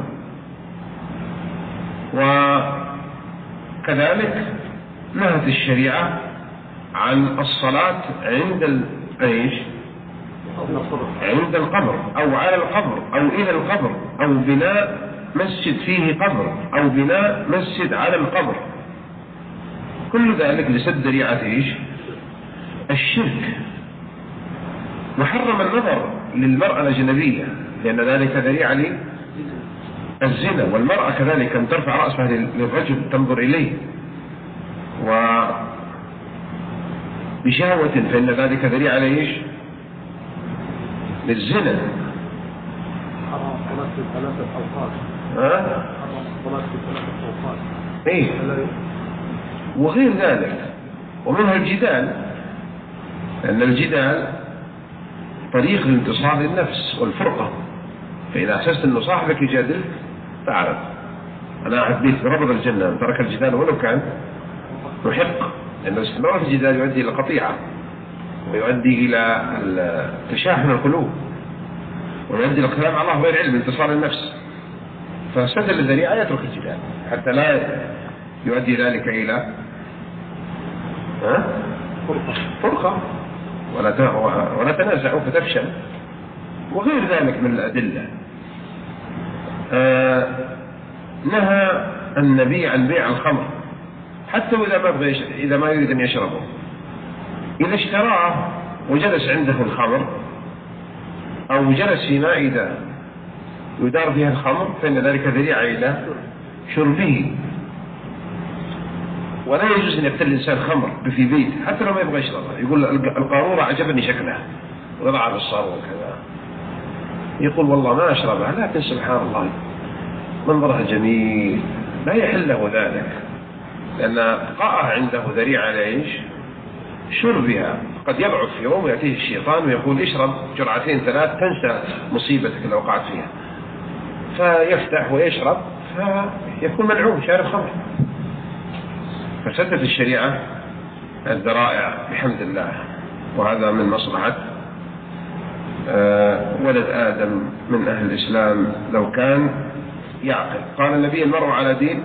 وكذلك نهت الشريعة عن الصلاة عند ايش؟ عند القبر أو على القبر أو إلى القبر أو بناء مسجد فيه قبر أو بناء مسجد على القبر، كل ذلك لسد ذريعة ايش؟ الشرك. وحرم النظر للمرأة الأجنبية لأن ذلك ذريعة للزنا، والمرأة كذلك أن ترفع رأسها للرجل تنظر إليه وبشهوة، فإن ذلك ذريعة لإيش؟ للزنا. حرم الصلاة في ثلاثة أوقات. ها؟ حرم الصلاة في ثلاثة أوقات. إيه. وغير ذلك، ومنها الجدال، لأن الجدال طريق لانتصار للنفس والفرقة، فإذا أحسست أن صاحبك يجادلك تعرف أنا أحدث بربض الجنة ترك الجدال ولو كان محق، لأن الاستمرار في الجدال يؤدي إلى قطيعة ويؤدي إلى تشاحن القلوب ويؤدي إلى الكلام على الله غير علم، انتصار النفس. فسد الذريعة يترك الجدال حتى لا يؤدي ذلك إلى فرقة ولا ولا تنازعوا فتفشل وغير ذلك من الأدلة. آه نهى النبي عن بيع الخمر حتى إذا ما بغي إذا ما يريد أن يشربه، إذا اشتراه وجلس عنده الخمر أو جلس في مائدة يدار فيها الخمر فإن ذلك ذريعة إلى شربه، ولا يجوز أن يقتل الإنسان خمر في بيت حتى لو ما يبغى يشربها. يقول القارورة عجبني شكلها وضعها في الصاروخ وكذا، يقول والله ما أشربها، لكن سبحان الله منظرها جميل، لا يحل له ذلك لأن بقاءها عنده ذريعة لإيش؟ شربها. قد يضعف في يوم ويأتيه الشيطان ويقول اشرب جرعتين ثلاث تنسى مصيبتك اللي وقعت فيها، فيفتح ويشرب فيكون ملعون شارب خمر. فسدت الشريعة الذرائع بحمد الله، وهذا من مصلحة ولد آدم من أهل الإسلام لو كان يعقل. قال النبي المرء على دين،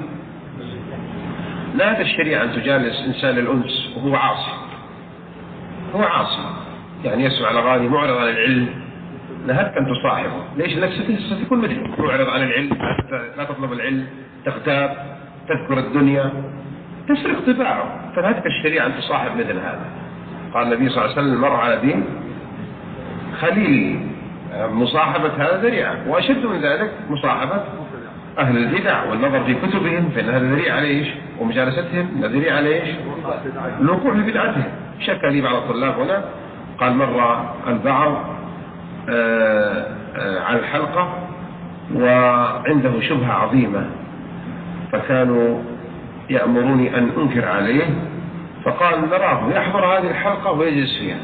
لا الشريعة أن تجالس إنسان الأنس وهو عاصي، هو عاصي يعني يسمع الأغاني معرض عن العلم، نهتك أن تصاحبه. ليش؟ لك ستكون مثله معرض عن العلم، لا تطلب العلم، تغتاب، تذكر الدنيا، تسرق طباعه. فنهتك الشريعة أن تصاحب مثل هذا. قال النبي صلى الله عليه وسلم المرء على دين خليل، مصاحبة هذا ذريعة، وأشد من ذلك مصاحبة أهل البدع والنظر في كتبهم فإن هذا ذريعة ليش؟ ومجالستهم ذريعة ليش؟ الوقوع في بدعتهم. شكى لي بعض الطلاب هنا قال مرة البعض آآ آآ على الحلقة وعنده شبهة عظيمة، فكانوا يأمروني أن أنكر عليه، فقال نراه يحضر هذه الحلقة ويجلس فيها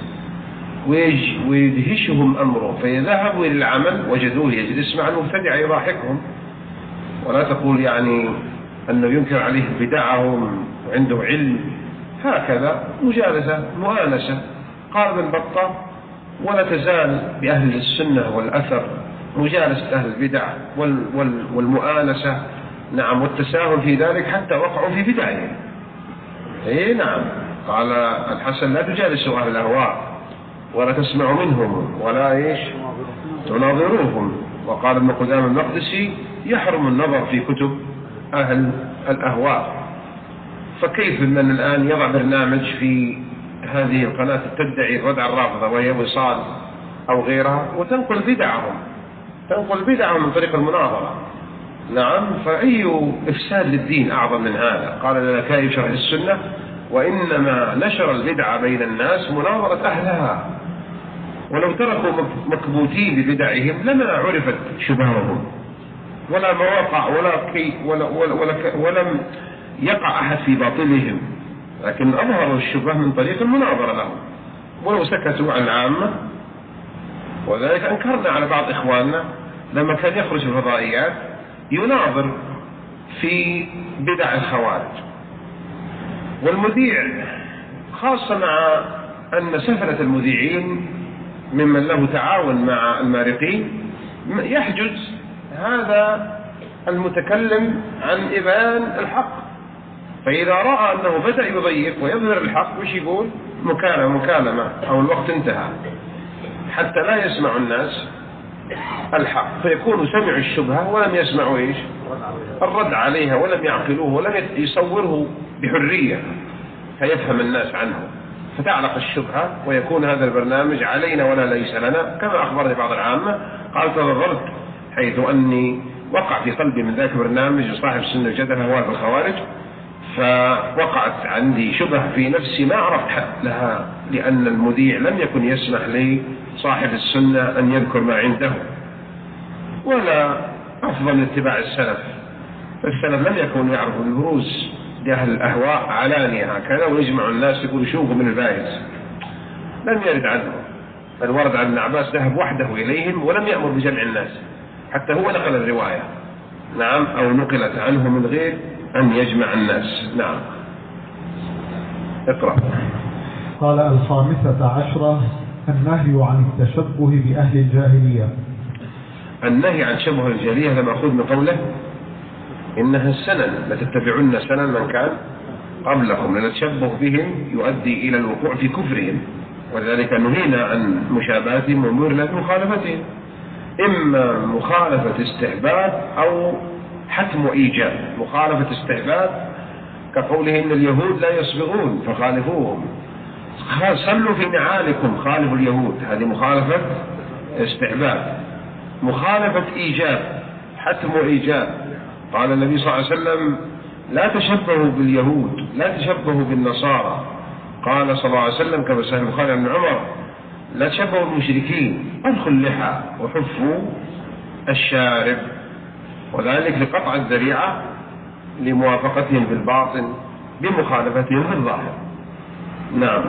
ويدهشهم أمره، فيذهبوا إلى العمل وجدوه يجلس مع المبتدع يضاحكهم. ولا تقول يعني أنه ينكر عليه بدعهم وعنده علم، هكذا مجالسة مؤانسة. قال ابن بطة ولا تزال بأهل السنة والأثر مجالسة أهل البدع وال وال والمؤانسة، نعم، والتساهل في ذلك حتى وقعوا في بدعهم. إيه نعم. قال الحسن لا تجالسوا أهل الأهواء ولا تسمعوا منهم ولا إيش تناظروهم. وقال ابن قدامة المقدسي يحرم النظر في كتب أهل الأهواء. فكيف من الآن يضع برنامج في هذه القناة تدعي الردع الرافضة وهي وصال أو غيرها وتنقل بدعهم تنقل بدعهم من طريق المناظرة؟ نعم. فأي إفساد للدين أعظم من هذا؟ قال للكائي شرح السنة وإنما نشر البدع بين الناس مناظرة أهلها، ولو تركوا مكبوتين ببدعهم لما عرفت شبههم ولا مواقع ولا كي ولا ولا ولا ولم يقع أحد في باطلهم، لكن أظهروا الشبه من طريق المناظرة لهم. ولو سكتوا عن العامة، وذلك أنكرنا على بعض إخواننا لما كان يخرج في الفضائيات يناظر في بدع الخوارج. والمذيع خاصة مع أن سفلة المذيعين ممن له تعاون مع المارقين يحجز هذا المتكلم عن إبان الحق، فإذا رأى أنه بدأ يضيق ويظهر الحق وش يقول؟ مكالمة مكالمة أو الوقت انتهى، حتى لا يسمع الناس الحق، فيكون سمعوا الشبهة ولم يسمعوا إيش؟ الرد عليها، ولم يعقلوه ولم يصوره بحرية فيفهم الناس عنه، فتعلق الشبهة ويكون هذا البرنامج علينا ولا ليس لنا. كما أخبرني بعض العامة قال تضررت حيث أني وقع في قلبي من ذاك البرنامج وصاحب السنة الجدل هو الخوارج، فوقعت عندي شبهة في نفسي ما عرفت حد لها، لأن المذيع لم يكن يسمح لي صاحب السنة أن يذكر ما عنده. ولا أفضل من اتباع السلف، السلف لم يكونوا يعرفوا البروز لأهل الأهواء علانية هكذا ويجمع الناس يقول شوفوا من البايز، لم يرد عنه. بل ورد عن ابن عباس ذهب وحده إليهم ولم يأمر بجمع الناس، حتى هو نقل الرواية نعم، أو نقلت عنه من غير أن يجمع الناس. نعم. اقرأ. قال: الخامسة عشرة النهي عن التشبه بأهل الجاهلية. النهي عن شبه الجاهلية هذا مأخوذ من قوله إنها السنن لتتبعن سنن من كان قبلكم، لأن التشبه بهم يؤدي إلى الوقوع في كفرهم، ولذلك نهينا عن مشابهتهم وأمرنا بمخالفتهم، إما مخالفة استحباب أو حتم إيجاب. مخالفة استحباب كقوله إن اليهود لا يصبغون فخالفوهم، صلوا في نعالكم خالفوا اليهود، هذه مخالفة استحباب. مخالفة إيجاب حتم إيجاب، قال النبي صلى الله عليه وسلم لا تشبهوا باليهود لا تشبهوا بالنصارى، قال صلى الله عليه وسلم كما صحيح البخاري عن عمر لا تشبهوا بالمشركين، أدخل اللحى وحفوا الشارب، وذلك لقطع الذريعة لموافقتهم في الباطن بمخالفتهم في الظاهر. نعم.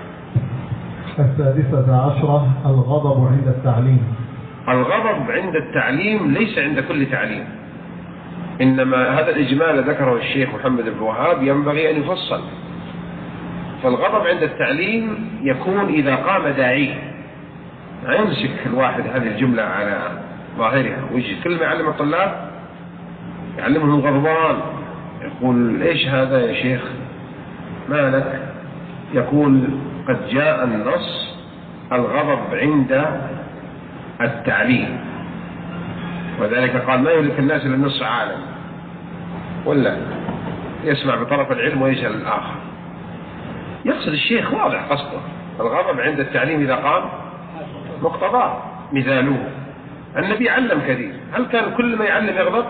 السادسة عشرة الغضب عند التعليم. الغضب عند التعليم ليس عند كل تعليم، إنما هذا الإجمال ذكره الشيخ محمد بن وهاب ينبغي أن يفصل. فالغضب عند التعليم يكون إذا قام داعي، لا يمسك الواحد هذه الجملة على ظاهرها ويجي كل ما يعلم الطلاب يعلمهم غضبان، يقول إيش هذا يا شيخ ما لك؟ يقول قد جاء النص الغضب عند التعليم، وذلك قال ما يهلك الناس إلا النص عالم، ولا يسمع بطرف العلم ويجهل الآخر. يقصد الشيخ واضح قصده الغضب عند التعليم إذا قام مقتضاه. مثاله النبي علم كثير، هل كان كل ما يعلم يغضب؟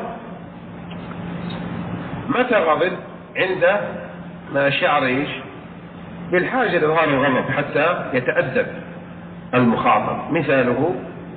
متى غضب؟ عند ما شعر إيش بالحاجة لإظهار الغضب حتى يتأدب المخاطب. مثاله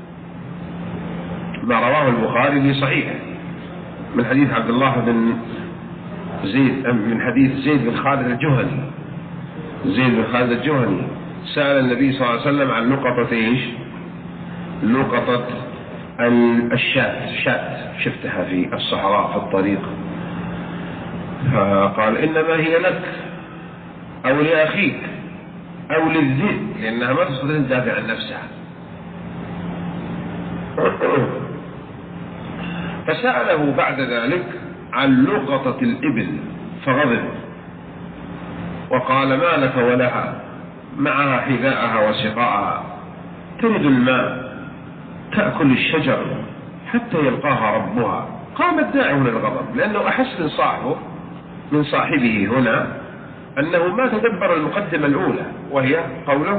ما رواه البخاري في صحيحه من حديث عبد الله بن زيد من حديث زيد بن خالد الجهني. زيد بن خالد الجهني سأل النبي صلى الله عليه وسلم عن لقطة ايش؟ لقطة الشاة، شاة شفتها في الصحراء في الطريق، فقال إنما هي لك أو لأخيك أو للذئب، لأنها ما تستطيع أن تدافع عن نفسها. فسأله بعد ذلك عن لقطة الإبل فغضب وقال ما لك ولها معها حذاءها وسقاءها ترد الماء تأكل الشجر حتى يلقاها ربها. قام الداعي من الغضب لأنه أحس من صاحبه من صاحبه هنا أنه ما تدبر المقدمة الأولى وهي قوله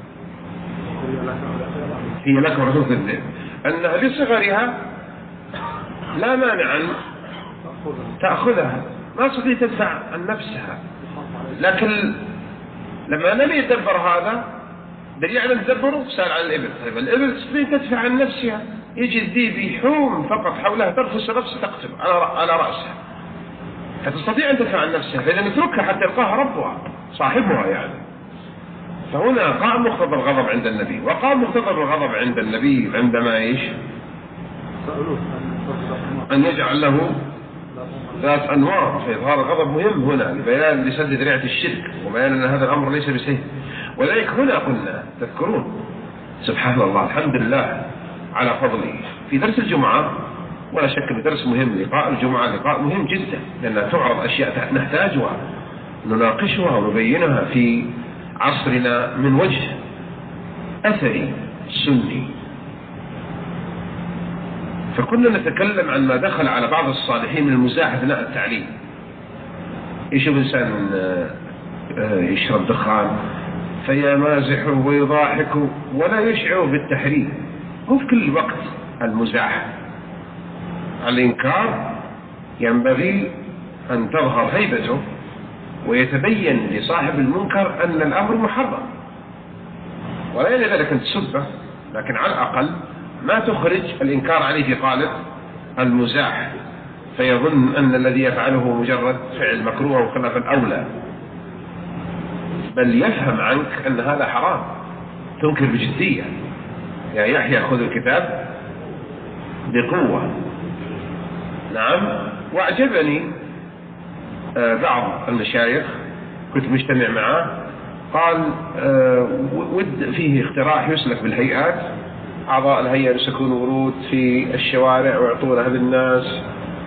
هي لك ورسولك الذئب، أنها بصغرها لا مانع أن تأخذها، ما تستطيع تدفع عن نفسها، لكن لما لم يتدبر هذا دليل على تدبره سأل عن الإبل. طيب الإبل تستطيع تدفع عن نفسها، يجي الذئب يحوم فقط حولها ترفس نفسها تقتل على رأسها، فتستطيع أن تدفع عن نفسها، فإذا نتركها حتى يلقاها ربها صاحبها يعني. فهنا قام مقتضى الغضب عند النبي، وقام مقتضى الغضب عند النبي عندما ايش؟ أن يجعل له ذات أنوار. فإظهار الغضب مهم هنا لبيان لسد ذريعة الشرك وبيان أن هذا الأمر ليس بسهل. ولذلك هنا قلنا تذكرون سبحان الله الحمد لله على فضله في درس الجمعة، ولا شك أن درس مهم، لقاء الجمعة لقاء مهم جدا، لأنها تعرض أشياء نحتاجها نناقشها ونبينها في عصرنا من وجه أثري سني. فكنا نتكلم عن ما دخل على بعض الصالحين من المزاح أثناء التعليم. يشوف إنسان يشرب دخان فيمازح ويضاحك ولا يشعر بالتحريم، هو في كل وقت المزاح. الإنكار ينبغي أن تظهر هيبته ويتبين لصاحب المنكر أن الأمر محرم، ولا يعني ذلك أن تسبه، لكن على الأقل ما تخرج الإنكار عليه في قالب المزاح فيظن أن الذي يفعله مجرد فعل مكروه وخلاف الأولى، بل يفهم عنك أن هذا حرام، تنكر بجدية. يا يحيى خذ الكتاب بقوة. نعم. وأعجبني بعض المشايخ كنت مجتمع معه قال ود فيه اقتراح يسلك بالهيئات، أعضاء الهيئة يسكنون ورود في الشوارع ويعطونها للناس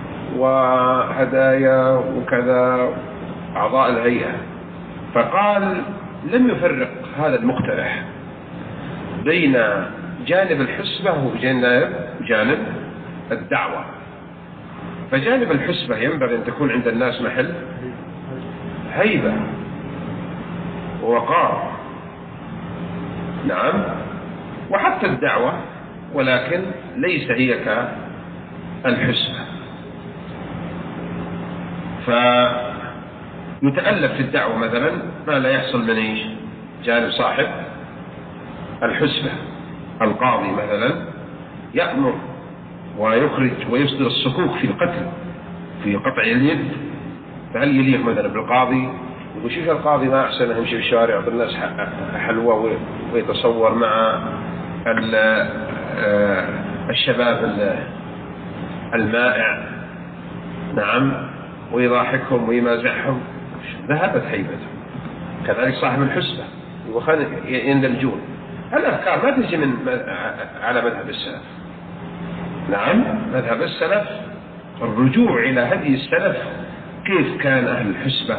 وهدايا وكذا أعضاء الهيئة. فقال لم يفرق هذا المقترح بين جانب الحسبة وجانب جانب الدعوة. فجانب الحسبة ينبغي أن تكون عند الناس محل هيبة ووقار، نعم، وحتى الدعوة، ولكن ليس هي كالحسبة. فيتألف في الدعوة مثلا ما لا يحصل من ايش؟ جانب صاحب الحسبة. القاضي مثلا يأمر ويخرج ويصدر الصكوك في القتل، في قطع اليد، فهل يليق مثلا بالقاضي يقول شوف القاضي ما أحسن يمشي في الشوارع يعطي الناس حلوة ويتصور مع الشباب المائع، نعم، ويضاحكهم ويمازحهم، ذهبت هيبته. كذلك صاحب الحسبة يندمجون. الأفكار ما تجي من على مذهب السلف، نعم، مذهب السلف الرجوع إلى هدي السلف، كيف كان أهل الحسبة،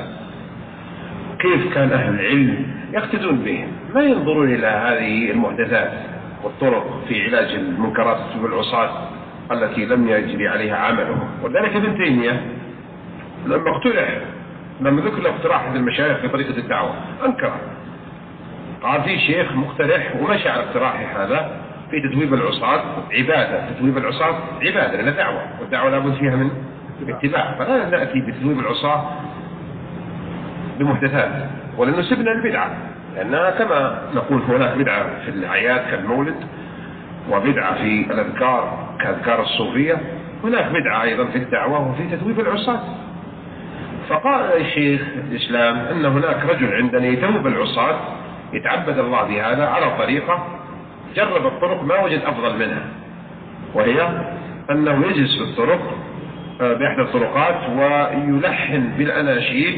كيف كان أهل العلم يقتدون بهم، ما ينظرون إلى هذه المحدثات والطرق في علاج المنكرات والعصاة التي لم يجري عليها عملهم. وذلك ابن تيمية لما اقترح لما ذكر اقتراح هذه المشايخ في طريقة الدعوة أنكر، قال في شيخ مقترح ومشى على اقتراحه هذا في تتويب العصاة عبادة. تتويب العصاة عبادة لأنها دعوة، والدعوة لابد فيها من اتباع، فلا نأتي بتتويب العصاة بمحدثات، ولأنه سبنا البدعة، لأنها كما نقول هناك بدعة في الأعياد كالمولد، وبدعة في الأذكار كأذكار الصوفية، هناك بدعة أيضا في الدعوة وفي تتويب العصاة. فقال الشيخ الإسلام أن هناك رجل عندنا يتوب العصاة يتعبد الله بهذا على طريقة جرب الطرق ما وجد أفضل منها، وهي أنه يجلس في الطرق بإحدى الطرقات ويلحن بالأناشيد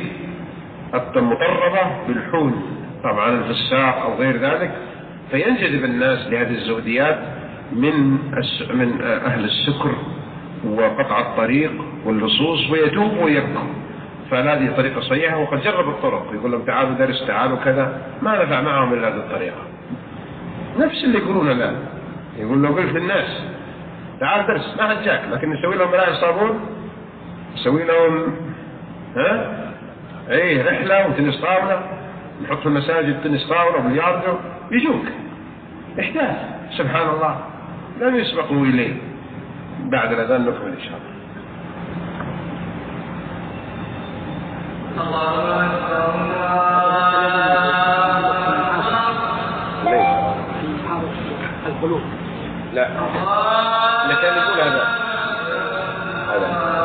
المطربة بالحون، طبعا الفساق أو غير ذلك، فينجذب الناس لهذه الزوديات من من أهل السكر وقطع الطريق واللصوص ويتوب ويبكوا. فهذه طريقة صحيحة، وقد جرب الطرق، يقول لهم تعالوا درس تعالوا كذا، ما نفع معهم إلا هذه الطريقة. نفس اللي يقولون الآن، يقول لو قلت للناس تعال درس ما حد جاك، لكن نسوي لهم ملاعب صابون، نسوي لهم ها ايه رحلة وتنس طاولة، نحط في المساجد تنس طاولة وبلياردو، يجوك. إحداث سبحان الله لم يسبقوا إليه. بعد الأذان نكمل إن شاء الله. الله أكبر. لا لكن يقول هذا هذا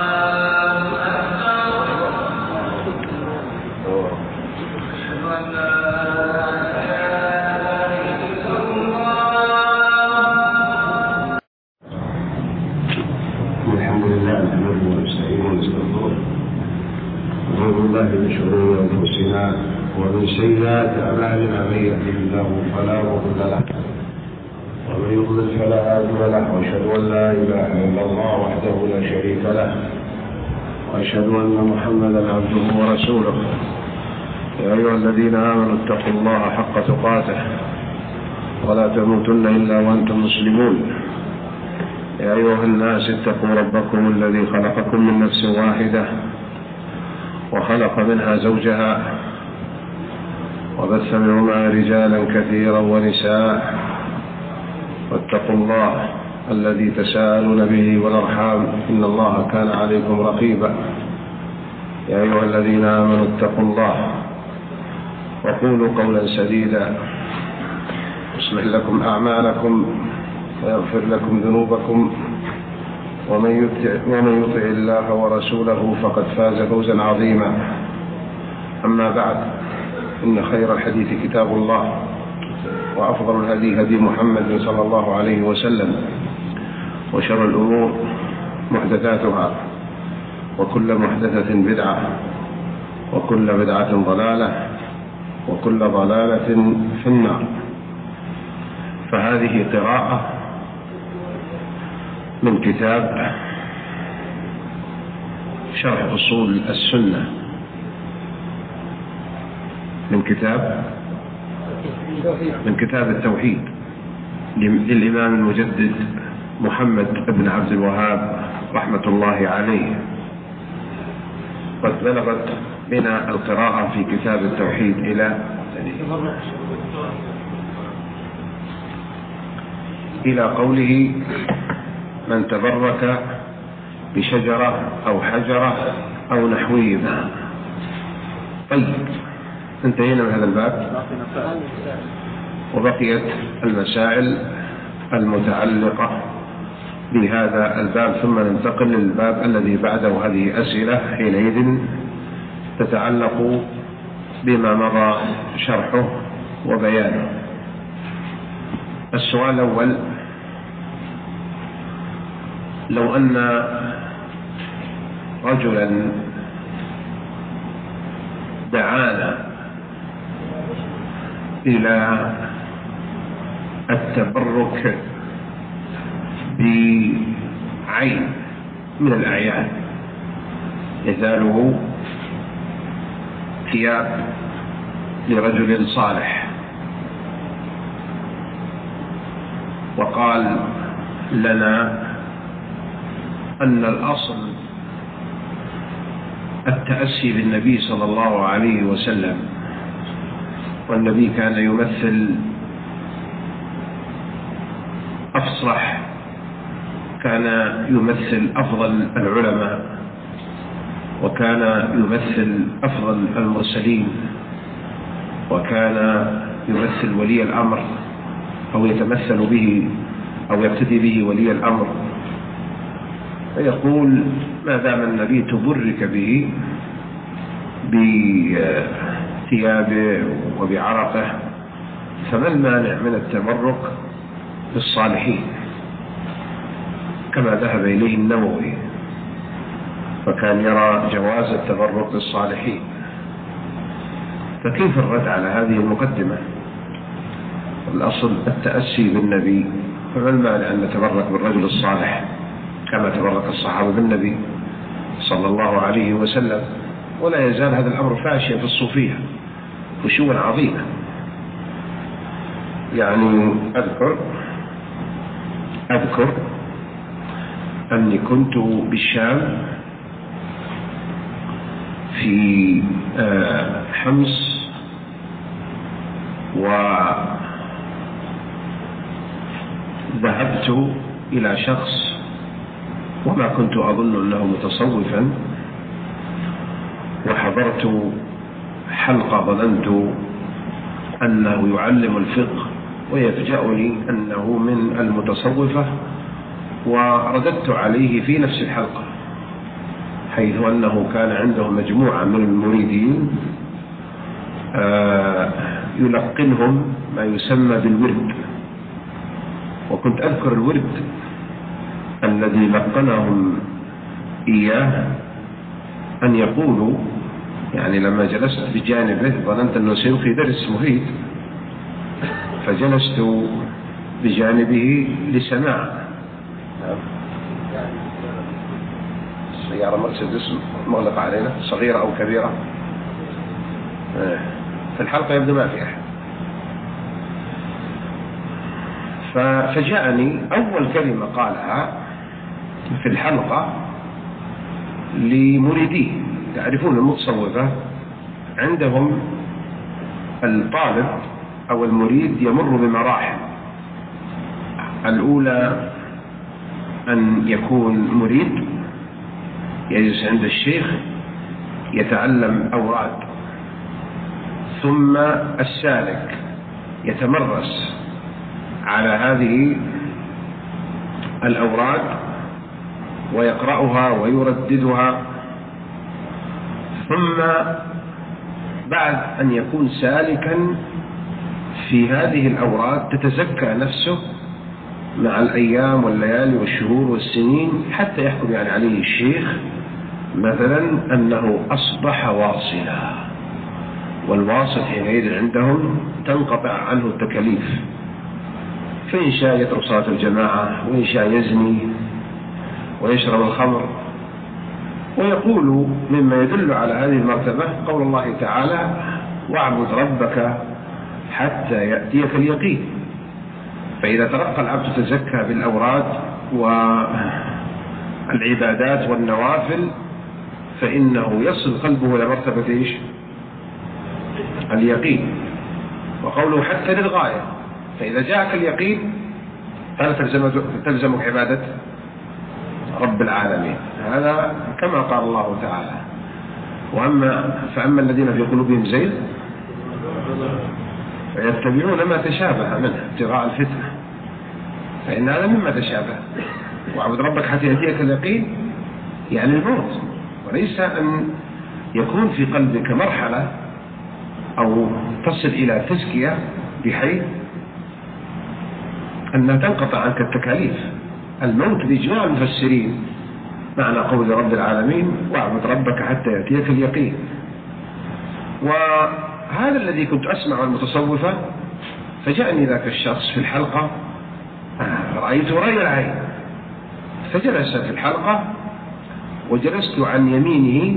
الحمد لله نحمده ونستعينه ونستغفره ونعوذ بالله من شرور انفسنا ومن سيئات اعمالنا، من يهده الله فلا مضل له ومن يضلل فلا هادي له، واشهد ان لا اله الا الله وحده لا شريك له، واشهد ان محمدا عبده ورسوله. يا ايها الذين امنوا اتقوا الله حق تقاته ولا تموتن الا وانتم مسلمون. يا أيها الناس اتقوا ربكم الذي خلقكم من نفس واحدة وخلق منها زوجها وبث منهما رجالا كثيرا ونساء، واتقوا الله الذي تساءلون به والأرحام إن الله كان عليكم رقيبا. يا أيها الذين آمنوا اتقوا الله وقولوا قولا سديدا يصلح لكم أعمالكم ويغفر لكم ذنوبكم، ومن يطع, ومن يطع الله ورسوله فقد فاز فوزا عظيما. أما بعد، إن خير الحديث كتاب الله، وأفضل الهدي هدي محمد صلى الله عليه وسلم، وشر الأمور محدثاتها وكل محدثة بدعة وكل بدعة ضلالة وكل ضلالة في النار. فهذه قراءة من كتاب شرح أصول السنة، من كتاب من كتاب التوحيد للإمام المجدد محمد بن عبد الوهاب رحمة الله عليه. قد بلغت بنا القراءة في كتاب التوحيد إلى إلى قوله: من تبرك بشجرة أو حجرة أو نحوهما. طيب، انتهينا من هذا الباب وبقيت المسائل المتعلقة بهذا الباب، ثم ننتقل للباب الذي بعده. هذه أسئلة حينئذ تتعلق بما مضى شرحه وبيانه. السؤال الأول: لو أن رجلا دعانا إلى التبرك بعين من الأعيان يزاله ثياب لرجل صالح، وقال لنا أن الأصل التأسي بالنبي صلى الله عليه وسلم، والنبي كان يمثل أفصح، كان يمثل أفضل العلماء، وكان يمثل أفضل المرسلين، وكان يمثل ولي الأمر أو يتمثل به أو يقتدي به ولي الأمر، فيقول: ما دام النبي تبرك به بثيابه وبعرقه، فما المانع من التبرك بالصالحين كما ذهب إليه النووي، فكان يرى جواز التبرك بالصالحين. فكيف الرد على هذه المقدمة؟ الأصل التأسي بالنبي، فما المانع أن نتبرك بالرجل الصالح كما تبرك الصحابة بالنبي صلى الله عليه وسلم؟ ولا يزال هذا الأمر فاشيا في الصوفية فشوا عظيمة. يعني أذكر أذكر أني كنت بالشام في حمص، وذهبت إلى شخص وما كنت أظن أنه متصوفا، وحضرت حلقة ظننت أنه يعلم الفقه، ويفجأني أنه من المتصوفة، ورددت عليه في نفس الحلقة، حيث أنه كان عنده مجموعة من المريدين يلقنهم ما يسمى بالورد. وكنت أذكر الورد الذي لقنهم إياه أن يقولوا، يعني لما جلست بجانبه ظننت أنه سيلقي درس مفيد، فجلست بجانبه لسماع. السيارة مرسيدس مغلقة علينا، صغيرة أو كبيرة، في الحلقة يبدو ما في أحد. ففجأني أول كلمة قالها في الحلقة لمريديه. تعرفون المتصوفة عندهم الطالب أو المريد يمر بمراحل. الأولى أن يكون مريد يجلس عند الشيخ يتعلم أوراد، ثم السالك يتمرس على هذه الأوراد ويقرأها ويرددها، ثم بعد أن يكون سالكا في هذه الأوراد تتزكى نفسه مع الأيام والليالي والشهور والسنين حتى يحكم يعني عليه الشيخ مثلا أنه أصبح واصلا، والواصل حينئذ عندهم تنقطع عنه التكاليف، فإن شاء يترك صلاة الجماعة، وإن شاء يزني ويشرب الخمر. ويقول مما يدل على هذه المرتبة قول الله تعالى: واعبد ربك حتى يأتيك اليقين. فإذا ترقى العبد تزكى بالأوراد والعبادات والنوافل فإنه يصل قلبه إلى مرتبة إيش؟ اليقين. وقوله حتى للغاية، فإذا جاءك اليقين فلا تلزمك عبادة رب العالمين. هذا كما قال الله تعالى: وأما فأما الذين في قلوبهم زيغ فيتبعون ما تشابه منه ابتغاء الفتنة، فإن هذا مما تشابه. واعبد ربك حتى يأتيك اليقين يعني الموت، وليس أن يكون في قلبك مرحلة أو تصل إلى تزكية بحيث أن تنقطع عنك التكاليف. الموت بإجماع المفسرين معنى قول رب العالمين: واعبد ربك حتى يأتيك اليقين. وهذا الذي كنت أسمع المتصوفة، فجاءني ذاك الشخص في الحلقة رأيته رأي العين، فجلس في الحلقة وجلست عن يمينه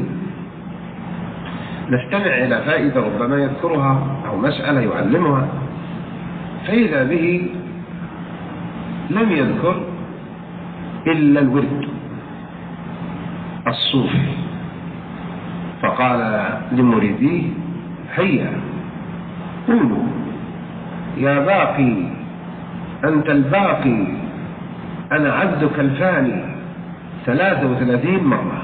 نستمع إلى فائدة ربما يذكرها أو مسألة يعلمها، فإذا به لم يذكر إلا الورد الصوفي، فقال لمريديه: هيا قولوا يا باقي أنت الباقي أنا عبدك الفاني ثلاثة وثلاثين مرة.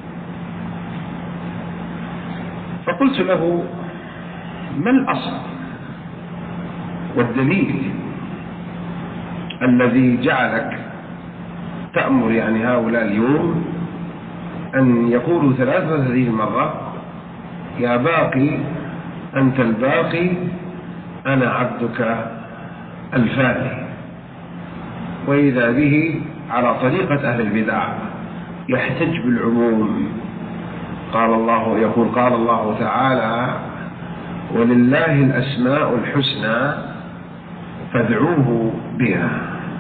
فقلت له: ما الأصل والدليل الذي جعلك تأمر يعني هؤلاء اليوم أن يقولوا ثلاثة وثلاثين مرة يا باقي أنت الباقي أنا عبدك الفاني، وإذا به على طريقة أهل البدع يحتج بالعموم. قال الله يقول قال الله تعالى: ولله الأسماء الحسنى فادعوه بها.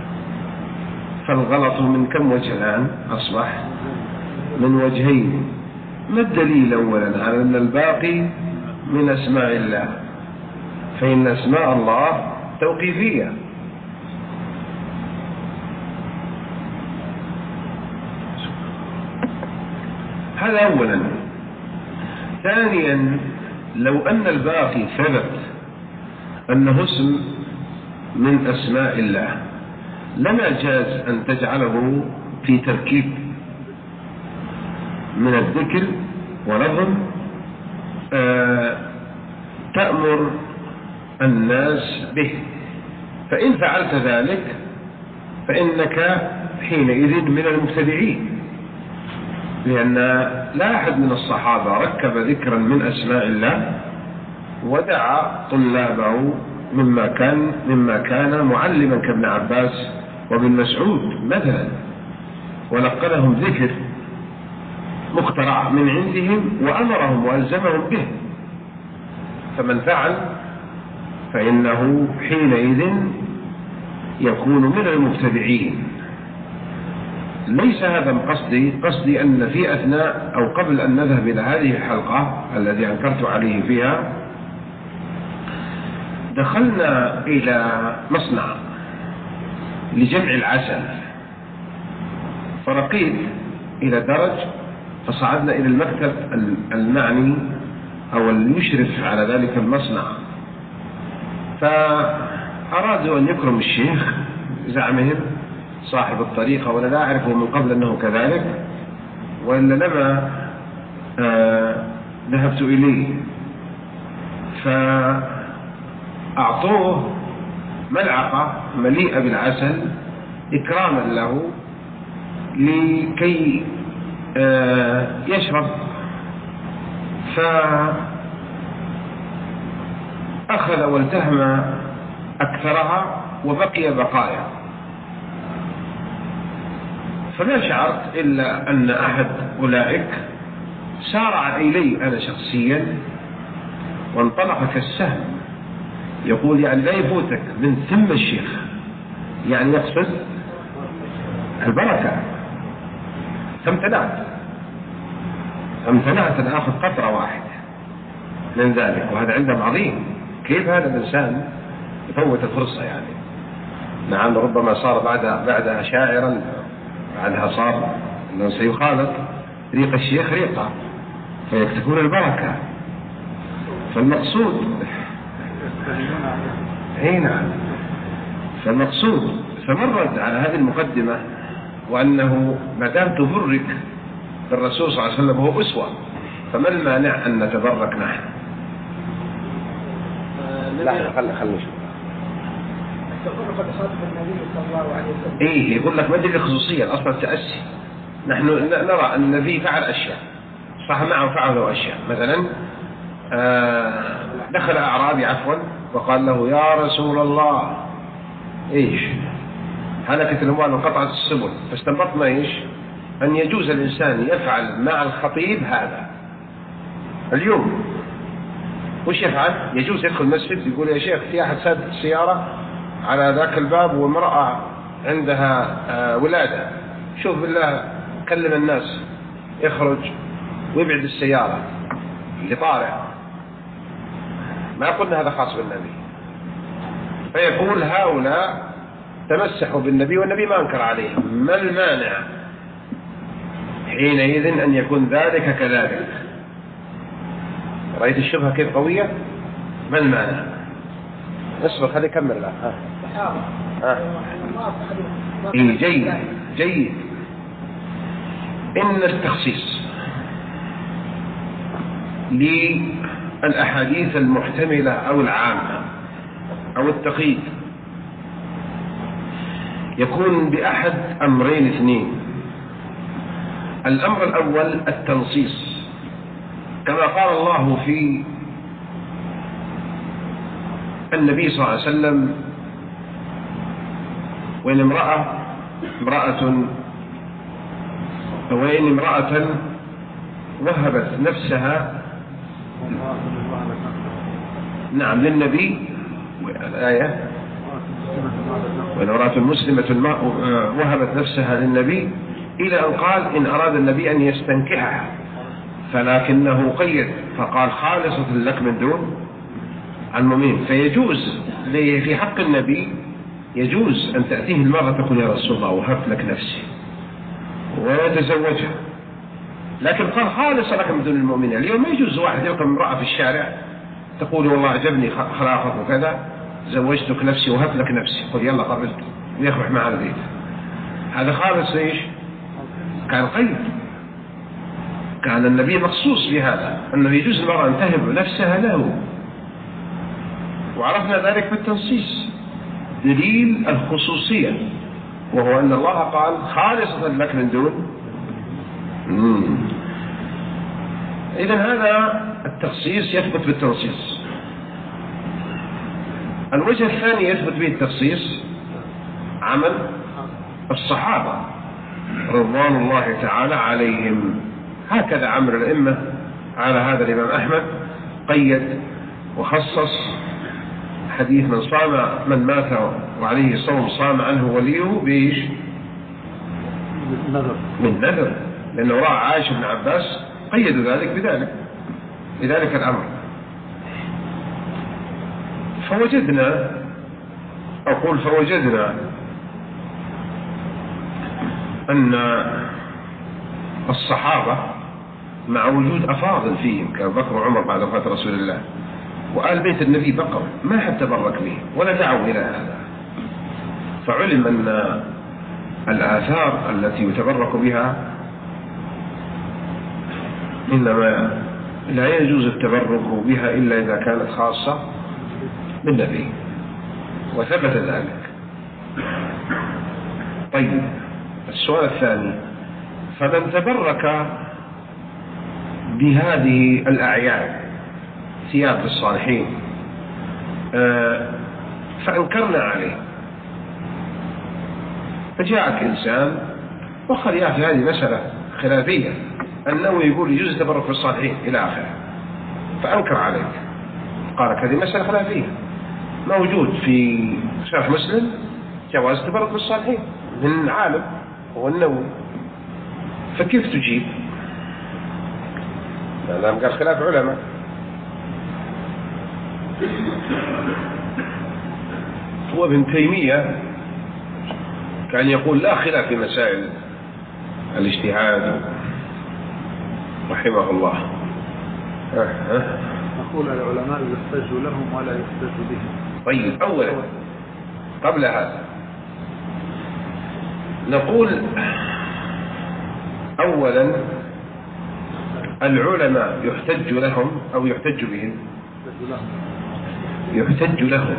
فالغلط من كم وجه الآن أصبح؟ من وجهين. ما الدليل أولا على أن الباقي من أسماء الله؟ فإن أسماء الله توقيفية، هذا أولا. ثانيا، لو أن الباقي ثبت أنه اسم من أسماء الله لما جاز أن تجعله في تركيب من الذكر ونظم آه تأمر الناس به. فإن فعلت ذلك فإنك حينئذ من المبتدعين، لأن لا أحد من الصحابة ركب ذكرا من أسماء الله ودعا طلابه مما كان مما كان معلما كابن عباس وابن مسعود مثلا، ولقنهم ذكر مخترع من عندهم وأمرهم وألزمهم به. فمن فعل فإنه حينئذ يكون من المبتدعين. ليس هذا قصدي، قصدي أن في أثناء أو قبل أن نذهب إلى هذه الحلقة الذي أنكرت عليه فيها دخلنا إلى مصنع لجمع العسل، فرقيت إلى درج فصعدنا إلى المكتب المعني أو المشرف على ذلك المصنع، فأرادوا أن يكرم الشيخ زعمهم صاحب الطريقة، وأنا لا أعرفه من قبل أنه كذلك، وإلا لما آه ذهبت إليه. فأعطوه ملعقة مليئة بالعسل إكراما له لكي آه يشرب، فأخذ والتهم أكثرها وبقي بقايا، فما شعرت إلا أن أحد أولئك سارع إلي أنا شخصيا وانطلق كالسهم يقول يعني لا يفوتك من ثم الشيخ، يعني يقصد البركة. فامتنعت امتنعت أن أخذ قطرة واحدة من ذلك، وهذا عندهم عظيم. كيف هذا الإنسان يفوت الفرصة؟ يعني نعم ربما صار بعدها بعدها شاعرا، بعدها صار أنه سيخالط ريق الشيخ ريقة فيكتفون البركة. فالمقصود اي نعم فالمقصود فمرت على هذه المقدمة، وأنه ما دام تبرك بالرسول صلى الله عليه وسلم وهو أسوة، فما المانع أن نتبرك نحن؟ لا خلنا خلنا نشوف. ايه يقول لك ما ادري خصوصية اصلا التأسي. نحن نرى ان النبي فعل اشياء صح معه فعله اشياء. مثلا آه دخل اعرابي عفوا وقال له يا رسول الله ايش هلكت الاموال وانقطعت السبل، فاستنبطنا ايش؟ ان يجوز الانسان يفعل مع الخطيب هذا. اليوم وش يفعل؟ يجوز يدخل المسجد يقول يا شيخ في احد سادة السيارة على ذاك الباب وامرأة عندها ولادة، شوف بالله كلم الناس يخرج ويبعد السيارة اللي طالع. ما قلنا هذا خاص بالنبي، فيقول هؤلاء تمسحوا بالنبي والنبي ما انكر عليهم، ما المانع حينئذ أن يكون ذلك كذلك؟ رأيت الشبهة كيف قوية؟ ما المانع؟ اصبر خلي كمل لا ها ها إيه جيد جيد. إن التخصيص للأحاديث المحتملة أو العامة أو التقييد يكون بأحد أمرين اثنين. الأمر الأول التنصيص، كما قال الله في النبي صلى الله عليه وسلم وإن امرأة امرأة وإن امرأة وهبت نفسها نعم للنبي، الآية وإن امرأة مسلمة وهبت نفسها للنبي إلى أن قال إن أراد النبي أن يستنكحها، فلكنه قيد فقال خالصة لك من دون المؤمنين. فيجوز في حق النبي يجوز أن تأتيه المرأة تقول يا رسول الله وهبت لك نفسي ويتزوجها، لكن قال خالصة لك من دون المؤمنين. اليوم ما يجوز واحد يلقى امرأة في الشارع تقول والله عجبني خلاقك وكذا زوجتك نفسي وهبت لك نفسي، قل يلا قبلت ويخرج مع البيت. هذا خالص ايش؟ كان قيد، كان النبي مخصوص بهذا أنه يجوز المرأة أن تهب نفسها له، وعرفنا ذلك بالتنصيص دليل الخصوصية، وهو أن الله قال خالصة لك من دون. إذن هذا التخصيص يثبت بالتنصيص. الوجه الثاني يثبت به التخصيص عمل الصحابة رضوان الله تعالى عليهم. هكذا عمل الأئمة على هذا الإمام أحمد، قيد وخصص حديث من صام من مات وعليه صوم صام عنه وليه بإيش؟ من نذر، لأنه رأى عائشة بن عباس قيدوا ذلك بذلك بذلك الأمر. فوجدنا أقول فوجدنا أن الصحابة مع وجود أفاضل فيهم كبكر وعمر بعد وفاة رسول الله وآل بيت النبي بقوا ما حد تبرك به ولا دعوا إلى هذا، فعلم أن الآثار التي يتبرك بها إنما لا يجوز التبرك بها إلا إذا كانت خاصة بالنبي، وثبت ذلك. طيب السؤال الثاني، فمن تبرك بهذه الأعياد ثياب الصالحين فأنكرنا عليه، فجاءك إنسان وخليها في هذه مسألة خلافية. النووي يقول يجوز التبرك بالصالحين إلى آخره، فأنكر عليك، قال هذه مسألة خلافية. موجود في شرح مسلم جواز التبرك بالصالحين من عالم هو النووي، فكيف تجيب؟ لأنهم قال خلاف علماء. هو ابن تيمية كان يقول لا خلاف في مسائل الاجتهاد رحمه الله. نقول العلماء يحتج لهم ولا يحتج بهم. طيب، أولا قبل هذا نقول أولا العلماء يحتج لهم أو يحتج بهم؟ يحتج لهم.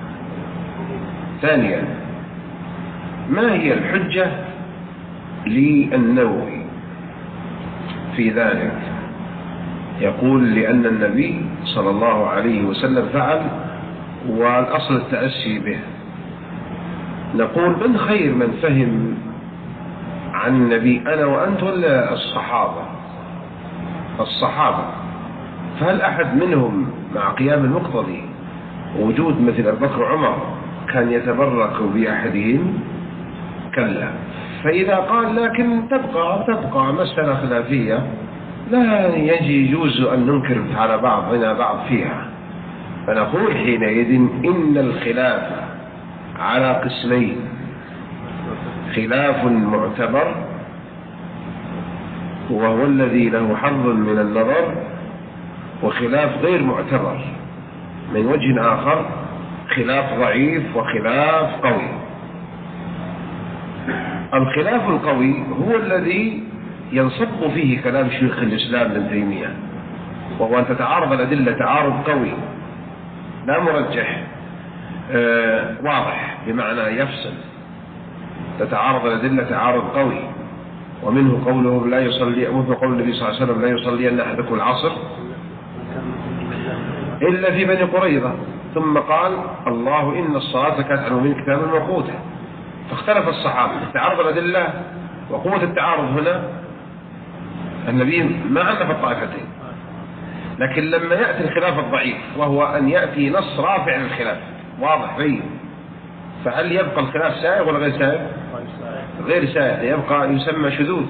ثانيا، ما هي الحجة للنووي في ذلك؟ يقول لأن النبي صلى الله عليه وسلم فعل والأصل التأسي به. نقول من خير من فهم عن النبي، أنا وأنت ولا الصحابة؟ الصحابة. فهل أحد منهم مع قيام المقتضي وجود مثل أبو بكر وعمر كان يتبرك بأحدهم؟ كلا. فإذا قال لكن تبقى تبقى مسألة خلافية لا يجي يجوز أن ننكر على بعضنا بعض فيها، فنقول حينئذ إن الخلاف على قسمين: خلاف معتبر وهو الذي له حظ من النظر، وخلاف غير معتبر من وجه آخر، خلاف ضعيف وخلاف قوي. الخلاف القوي هو الذي ينصب فيه كلام شيخ الإسلام ابن تيمية، وهو أن تتعارض الأدلة تعارض قوي لا مرجح آه واضح، بمعنى يفصل. تتعارض الأدلة تعارض قوي، ومنه قوله لا يصلي، ومنه قول النبي صلى الله عليه وسلم لا يصلي أن أحدكم العصر إلا في بني قريظة، ثم قال الله إن الصلاة كانت على المؤمنين كتابا موقوتا. فاختلف الصحابة تعارض الأدلة وقوة التعارض هنا النبي ما عندنا في الطائفتين. لكن لما يأتي الخلاف الضعيف وهو أن يأتي نص رافع للخلاف واضح بين، فهل يبقى الخلاف سائغ ولا غير سائغ؟ غير سائغ، يبقى يسمى شذوذ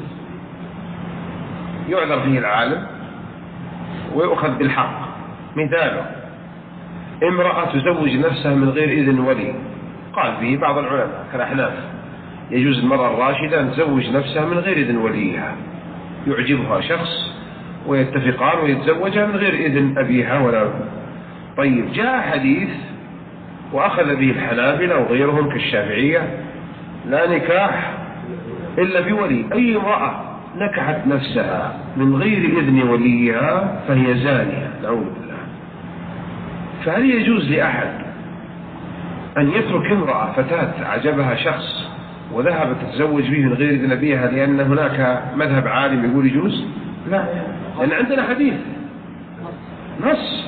يعذر فيه العالم ويؤخذ بالحق. مثاله امرأة تزوج نفسها من غير إذن ولي، قال به بعض العلماء كالأحناف يجوز المرأة الراشدة أن تزوج نفسها من غير إذن وليها، يعجبها شخص ويتفقان ويتزوجها من غير إذن أبيها ولا. طيب، جاء حديث وأخذ به الحنابلة وغيرهم كالشافعية لا نكاح إلا بولي. أي امرأة نكحت نفسها من غير إذن وليها فهي زانية، نعوذ بالله. فهل يجوز لأحد أن يترك امرأة فتاة عجبها شخص وذهبت تتزوج به من غير إذن أبيها لأن هناك مذهب عالم يقول يجوز؟ لا، لأن عندنا حديث نص،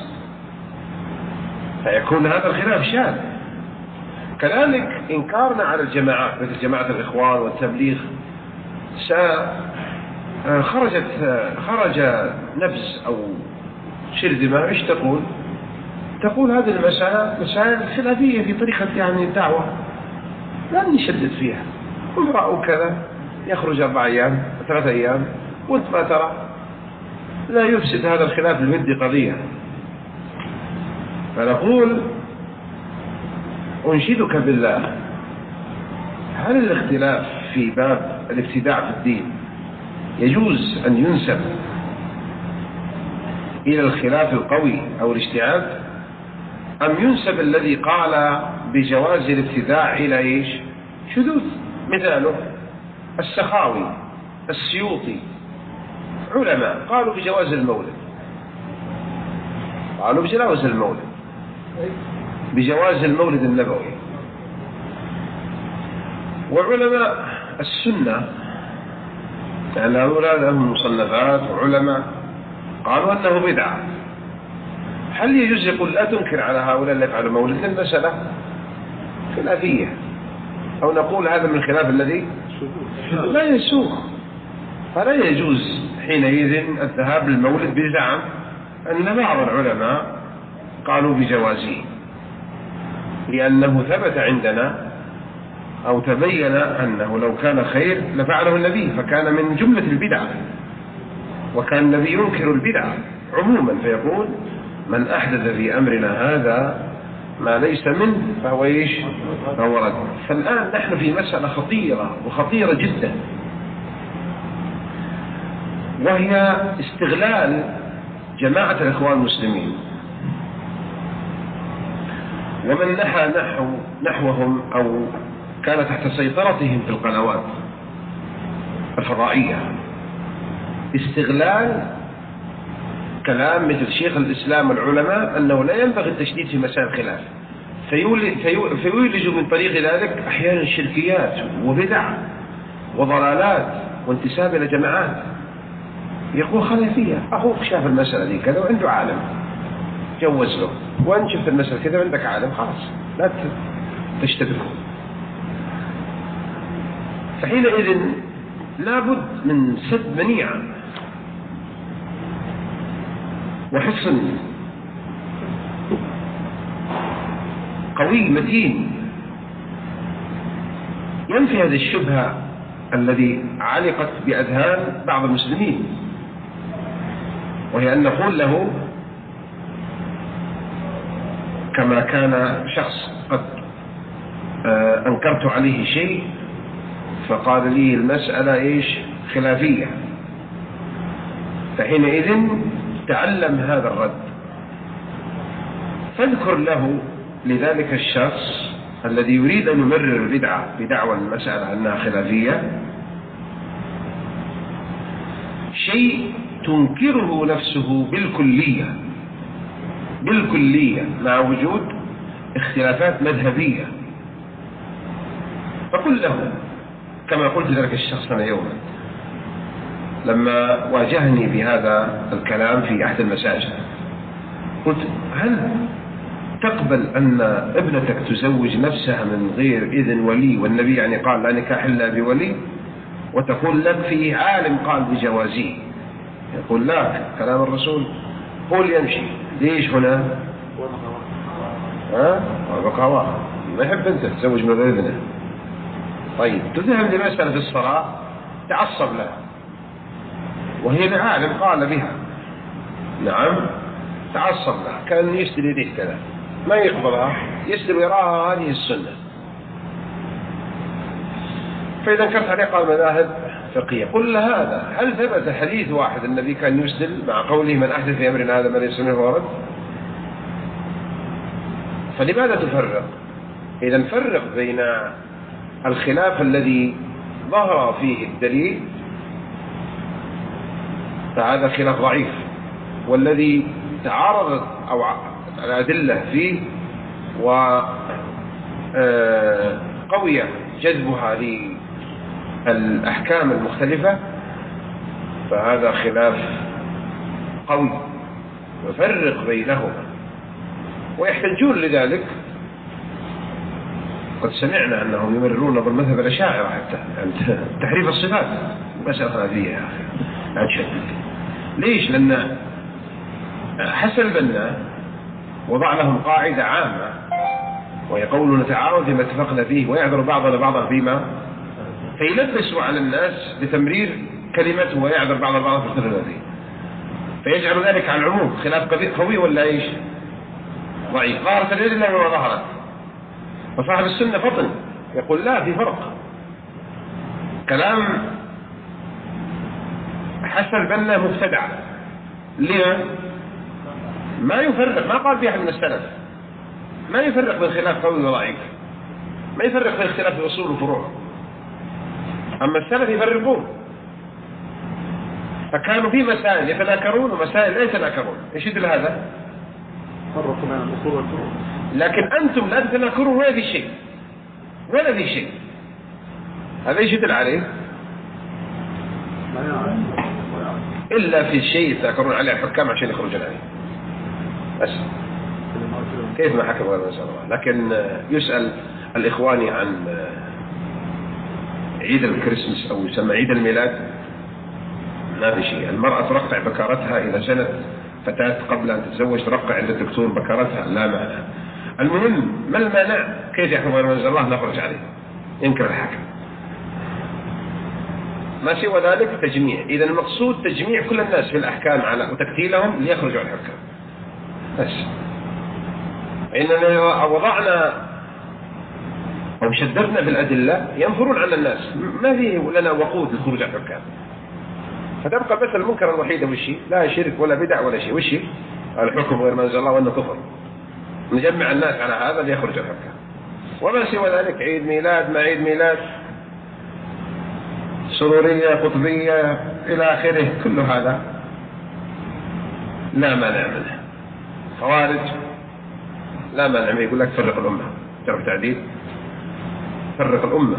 فيكون هذا الخلاف شاذ. كذلك إنكارنا على الجماعات مثل جماعة الإخوان والتبليغ، خرجت خرج نبز أو شرذمة، إيش تقول؟ تقول هذه المسألة مسائل خلافية في طريقة يعني الدعوة لا نشدد فيها، امرأة كذا يخرج أربع أيام ثلاثة أيام وانت ما ترى، لا يفسد هذا الخلاف المدي قضية. فنقول أنشدك بالله، هل الاختلاف في باب الابتداع في الدين يجوز أن ينسب إلى الخلاف القوي أو الاشتعال، أم ينسب الذي قال بجواز الابتداع إلى إيش؟ شذوذ. مثاله السخاوي السيوطي، علماء قالوا بجواز المولد، قالوا بجواز المولد بجواز المولد النبوي. وعلماء السنة يعني هؤلاء لهم مصنفات وعلماء قالوا أنه بدعة. هل يجوز يقول لا تنكر على هؤلاء اللي يفعلوا مولد؟ المسألة خلافية، أو نقول هذا من الخلاف الذي لا يسوق، فلا يجوز حينئذ الذهاب للمولد بزعم أن بعض العلماء قالوا بجوازه، لأنه ثبت عندنا أو تبين أنه لو كان خير لفعله النبي، فكان من جملة البدعة، وكان النبي ينكر البدعة عموما فيقول من أحدث في أمرنا هذا ما ليس منه فهو إيش؟ فهو رد. فالآن نحن في مسألة خطيرة وخطيرة جدا، وهي استغلال جماعة الإخوان المسلمين ومن نحى نحو نحوهم أو كان تحت سيطرتهم في القنوات الفضائية، استغلال كلام مثل شيخ الإسلام والعلماء أنه لا ينبغي التشديد في مسائل الخلاف، فيولج من طريق ذلك أحيانا شركيات وبدع وضلالات وانتساب إلى جماعات. يقول خلافية، أخوك شاف المسألة دي كذا وعنده عالم جوز له، وأنت شفت المسألة كذا وعندك عالم، خلاص لا تشتبكوا. فحينئذ لابد من سد منيعة وحصن قوي متين ينفي هذه الشبهة الذي علقت بأذهان بعض المسلمين، وهي أن نقول له كما كان شخص قد أنكرت عليه شيء فقال لي المسألة إيش؟ خلافية، فحينئذ تعلم هذا الرد، فاذكر له لذلك الشخص الذي يريد أن يمرر البدعة بدعوى المسألة أنها خلافية شيء تنكره نفسه بالكلية بالكلية مع وجود اختلافات مذهبية، فقل له كما قلت ذلك الشخص أنا يوما لما واجهني بهذا الكلام في أحد المساجد، قلت هل تقبل أن ابنتك تزوج نفسها من غير إذن ولي، والنبي يعني قال لا نكاح إلا بولي، وتقول لك فيه عالم قال بجوازه؟ يقول لا، كلام الرسول قول يمشي. ليش هنا؟ ها؟ بقى ما يحب أنت تزوج من غير إذنه. طيب تذهب لمسألة في الصلاة تعصب لها وهي لعالم قال بها، نعم تعصب لها، كان يسدل يديه كذا ما يقبلها، يسدل ويراها هذه السنة. فإذا كانت عليه قال مذاهب فقهية، قل هذا هل ثبت حديث واحد النبي كان يسدل مع قوله من أحدث في أمرنا هذا ما ليس منه ورد؟ فلماذا تفرق؟ إذا فرق بين الخلاف الذي ظهر فيه الدليل فهذا خلاف ضعيف، والذي تعارضت أو الأدلة فيه وقوية جذبها للأحكام المختلفة فهذا خلاف قوي، وفرق بينهما. ويحتجون لذلك، قد سمعنا أنهم يمررون بالمذهب الأشاعرة حتى تحريف الصفات، مسألة هذه يا أخي لا تشدد. ليش؟ لأن حسن البنا وضع لهم قاعدة عامة وهي قول نتعاون فيما اتفقنا فيه ويعذر بعضنا بعضا فيما، فيلبسوا على الناس بتمرير كلمته ويعذر بعضنا بعضا في اختلاف فيه، فيجعل ذلك على العموم خلاف قوي ولا ايش؟ ضعيف. ظهرت الأدلة وما ظهرت، وصاحب السنة فطن يقول لا، في فرق. كلام حسن البنا مبتدع، ليه؟ ما يفرق، ما قال بأحد من السلف، ما يفرق بين خلاف قوي وضعيف، ما يفرق بين اختلاف الأصول وفروع. أما السلف يفرقون، فكانوا في مسائل يتناكرون ومسائل لا يتناكرون. ايش يدل هذا؟ فرقوا بين الأصول والفروع. لكن أنتم لا تتناكرون ولا في شيء ولا في شيء، هذا ايش يدل عليه؟ إلا في الشيء يتناكرون عليه الحكام عشان يخرجون عليه بس، كيف ما حكم غير ما شاء الله. لكن يسأل الإخواني عن عيد الكريسماس أو يسمى عيد الميلاد ما في شيء. المرأة ترقع بكارتها إذا سنت فتاة قبل أن تتزوج ترقع عند الدكتور بكارتها، لا معنى. المهم ما المانع؟ كيف يحكم غير ما أنزل الله نخرج عليه، ينكر الحاكم. ما سوى ذلك تجميع. إذا المقصود تجميع كل الناس في الأحكام على وتكتيلهم ليخرجوا عن الحكام بس. إننا وضعنا أو شددنا بالأدلة ينفرون عن الناس، ما فيه لنا وقود للخروج عن الحكام. فتبقى بس المنكر الوحيد وشي لا شرك ولا بدع ولا شيء، وشي الحكم غير ما أنزل الله وأنه كفر. نجمع الناس على هذا ليخرج عن الحكام. وما سوى ذلك عيد ميلاد ما عيد ميلاد، سرورية قطبية إلى آخره، كل هذا لا مانع منه. خوارج لا مانع منه، يقول لك فرق الأمة، تعرف تعديل فرق الأمة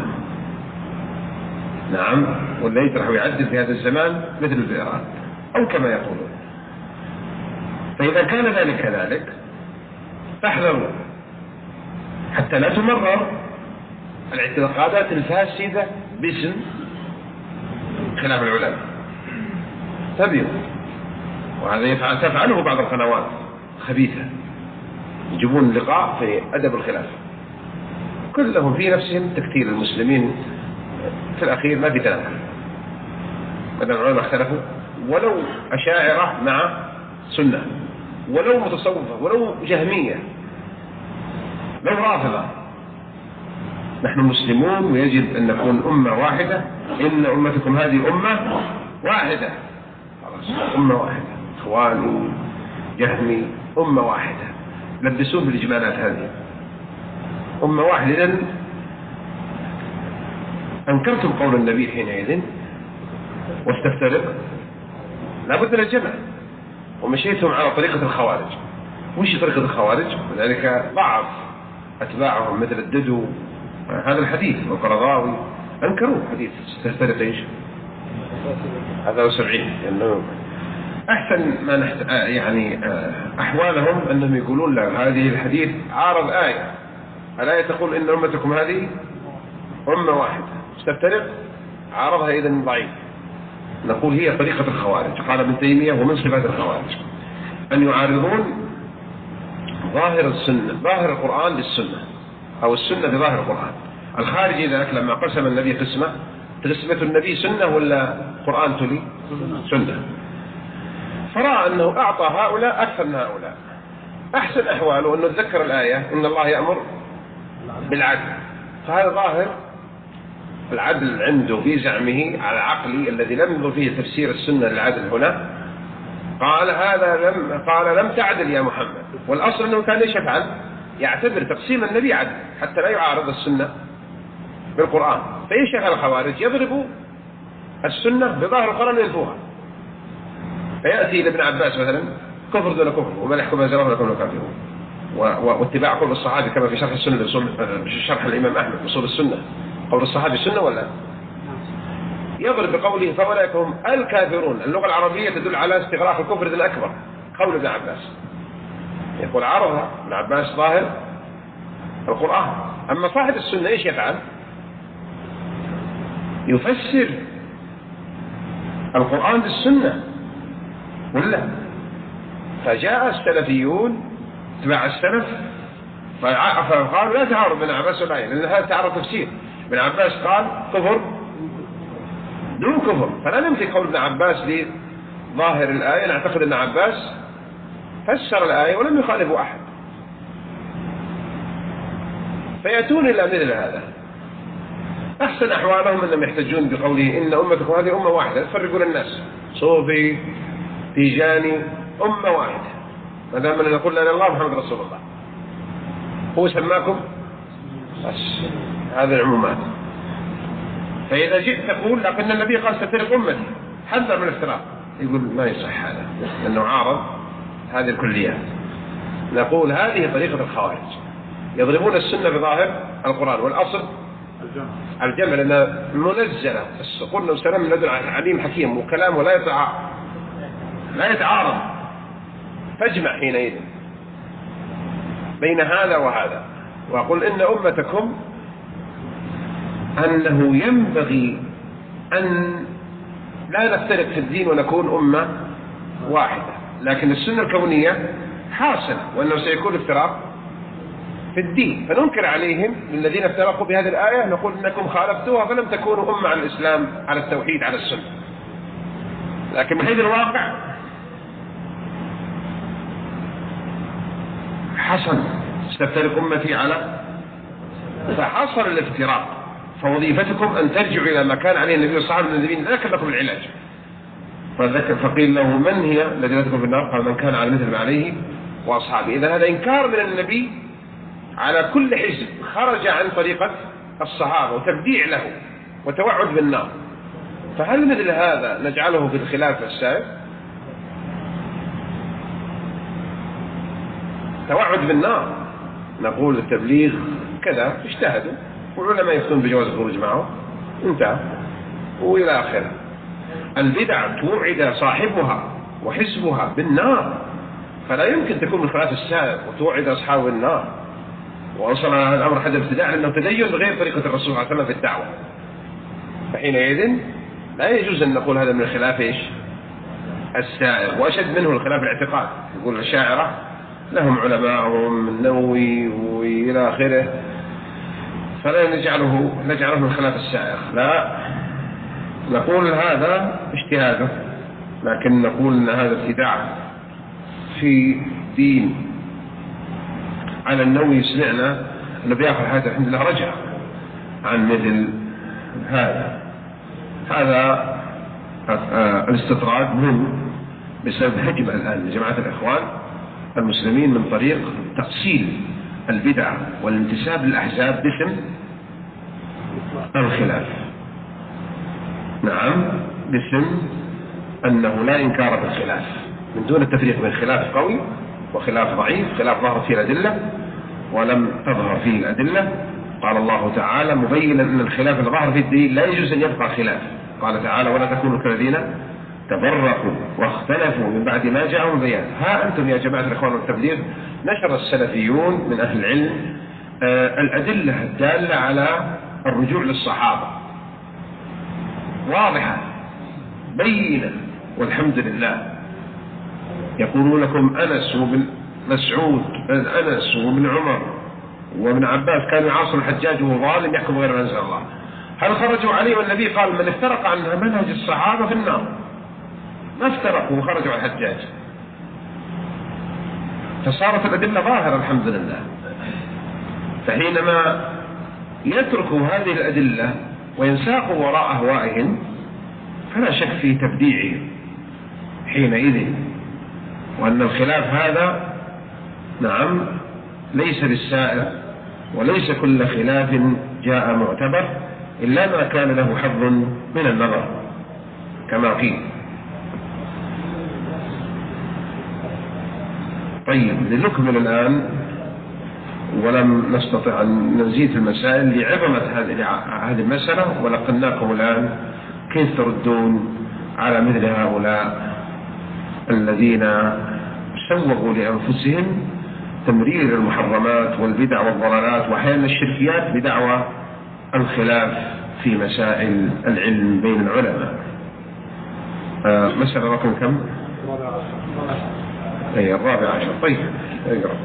نعم، ولا يطرح ويعدل في هذا الزمان مثل البئران أو كما يقولون. فإذا كان ذلك كذلك فاحذروا حتى لا تمرر الاعتقادات الفاسدة باسم خلاف العلماء. تبيوا، وهذا يفعل تفعله بعض القنوات خبيثة، يجيبون لقاء في أدب الخلاف، كلهم في نفسهم تكتير المسلمين. في الأخير ما في تناقض، بدل العلماء اختلفوا، ولو أشاعرة مع سنة، ولو متصوفة، ولو جهمية، لو رافضة، نحن مسلمون ويجب أن نكون أمة واحدة. إن أمتكم هذه أمة واحدة، خلاص أمة واحدة، إخواني جهمي أمة واحدة، لبسون بالإجمالات هذه أمة واحدة. إذن أنكرتم قول النبي حينئذ واستفترق، لابد من الجمع، ومشيتم على طريقة الخوارج. وش طريقة الخوارج؟ وذلك ضعف أتباعهم مثل الددو هذا الحديث، والقرضاوي أنكروا حديث استفترق إيش هذا وسبعين، لأنه أحسن ما نحت... يعني أحوالهم أنهم يقولون لا هذه الحديث عارض آية، الآية تقول إن أمتكم هذه أمة واحدة، استفترق عارضها إذن ضعيف. نقول هي طريقة الخوارج. قال ابن تيمية ومن صفات الخوارج أن يعارضون ظاهر السنة، ظاهر القرآن للسنة، أو السنة بظاهر القرآن. الخارج إذا لما قسم النبي قسمة، تقسمة النبي سنة ولا قرآن تلي؟ سنة. فرأى أنه أعطى هؤلاء أكثر من هؤلاء. أحسن أحواله أنه ذكر الآية إن الله يأمر بالعدل، فهذا ظاهر العدل عنده في زعمه على عقلي الذي لم ينظر فيه تفسير السنة للعدل هنا. قال هذا لم قال لم تعدل يا محمد، والأصل أنه كان ايش يفعل؟ يعتبر تقسيم النبي عدل حتى لا يعارض السنة بالقرآن. فايش يفعل الخوارج؟ يضربوا السنة بظاهر القرآن وينفوها. فيأتي لابن عباس مثلا كفر دون كفر ومن يحكم ما زرعه لكم كافرون، واتباع قول الصحابي كما في شرح السنة شرح الإمام أحمد أصول السنة، قول الصحابي السنة ولا يضرب بقوله فأولئك هم الكافرون. اللغة العربية تدل على استغراق الكفر الأكبر. قول ابن عباس يقول عرضها ابن عباس ظاهر القرآن. أما صاحب السنة إيش يفعل؟ يفسر القرآن بالسنة ولا؟ فجاء السلفيون تبع السلف فقالوا لا تعارض بين عباس والآية، لأن هذا تعارض تفسير. ابن عباس قال كفر دون كفر، فلا نمسك قول ابن عباس لظاهر الآية. نعتقد أن عباس فسر الآية ولم يخالفه أحد. فيأتون إلى مثل هذا. أحسن أحوالهم أنهم يحتجون بقوله إن أمتكم هذه أمة واحدة، يفرقون الناس صوفي تيجاني أمة واحدة، ما دام أن نقول لا إله إلا الله محمد رسول الله. هو سماكم بس هذا العمومات. فإذا جئت تقول لكن النبي قال ستفترق أمتي، حذر من الافتراق، يقول ما يصح هذا لأنه عارض هذه الكليات. نقول هذه طريقة الخوارج، يضربون السنة بظاهر القرآن، والأصل الجمع لأنها منزلة. قلنا وسلام من لدن عليم حكيم، وكلامه لا يتع... لا يتعارض، فاجمع حينئذ بين هذا وهذا، وأقول إن أمتكم أنه ينبغي أن لا نفترق في الدين ونكون أمة واحدة، لكن السنة الكونية حاصلة وأنه سيكون افتراق في الدين، فننكر عليهم الذين افترقوا بهذه الآية، نقول إنكم خالفتوها فلم تكونوا أمة على الإسلام على التوحيد على السنة. لكن من حيث الواقع حصل ستفترق أمتي على، فحصل الافتراق، فوظيفتكم أن ترجعوا إلى ما كان عليه النبي صلى الله عليه وسلم، ذكر لكم العلاج. فذكر فقيل له من هي الذي تكون في النار؟ قال من كان على مثل ما عليه وأصحابه. إذا هذا إنكار من النبي على كل حزب خرج عن طريقة الصحابة وتبديع له وتوعد بالنار. فهل مثل هذا نجعله في الخلاف السائر؟ توعد بالنار، نقول التبليغ كذا اجتهدوا والعلماء يفتون بجواز الخروج معه انتهى وإلى آخره. البدع توعد صاحبها وحزبها بالنار، فلا يمكن تكون من خلاف السائر وتوعد أصحاب النار. ووصل هذا الأمر حد الابتداع لأنه تدين بغير طريقة الرسول صلى الله عليه وسلم في الدعوة، فحينئذ لا يجوز أن نقول هذا من خلاف إيش السائر. وأشد منه الخلاف الاعتقاد، يقول الشاعرة لهم علماءهم النووي وإلى آخره، فلا نجعله نجعله من خلاف السائر، لا نقول هذا اجتهاده، لكن نقول أن هذا ابتداع في دين. على النووي سمعنا أنه بآخر حياته الحمد لله رجع عن مثل هذا. هذا الاستطراد مهم بسبب هجمة الآن لجماعة الإخوان المسلمين من طريق تأصيل البدع والانتساب للأحزاب باسم الخلاف. نعم، باسم أنه لا إنكار في الخلاف، من دون التفريق بين خلاف قوي وخلاف ضعيف. خلاف ظهر فيه الأدلة ولم تظهر فيه الأدلة. قال الله تعالى مبينا أن الخلاف الظاهر في الدين لا يجوز أن يبقى خلاف. قال تعالى ولا تكونوا كالذين تبرقوا واختلفوا من بعد ما جاءهم البيان. ها أنتم يا جماعة الإخوان والتبليغ نشر السلفيون من أهل العلم آه الأدلة الدالة على الرجوع للصحابة واضحة بينة والحمد لله. يقولون لكم أنس وابن مسعود أنس وابن عمر وابن عباس كانوا يعاصروا الحجاج وهو ظالم يحكم غير ما أنزل الله. هل خرجوا عليه والنبي قال من افترق عن منهج الصحابة في النار؟ ما افترقوا وخرجوا على الحجاج، فصارت الأدلة ظاهرة الحمد لله. فحينما يتركوا هذه الأدلة وينساقوا وراء أهوائهم فلا شك في تبديعهم حينئذ، وأن الخلاف هذا نعم ليس بالسائر، وليس كل خلاف جاء معتبر إلا ما كان له حظ من النظر كما قيل. طيب لنكمل الآن، ولم نستطع أن نزيد في المسائل لعظمة هذه المسألة، ولقناكم الآن كيف تردون على مثل هؤلاء الذين سوغوا لأنفسهم تمرير المحرمات والبدع والضلالات وأحيانا الشركيات بدعوى الخلاف في مسائل العلم بين العلماء. آه مسألة رقم كم؟ أي الرابع عشر. طيب اقرأ.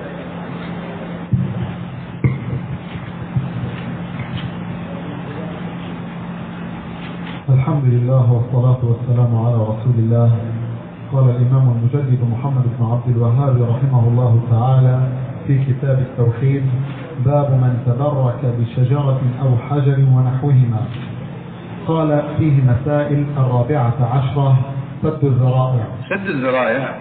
الحمد لله والصلاة والسلام على رسول الله. قال الإمام المجدد محمد بن عبد الوهاب رحمه الله تعالى في كتاب التوحيد: باب من تبرك بشجرة أو حجر ونحوهما. قال فيه مسائل. الرابعة عشرة سد الذرائع. سد الذرائع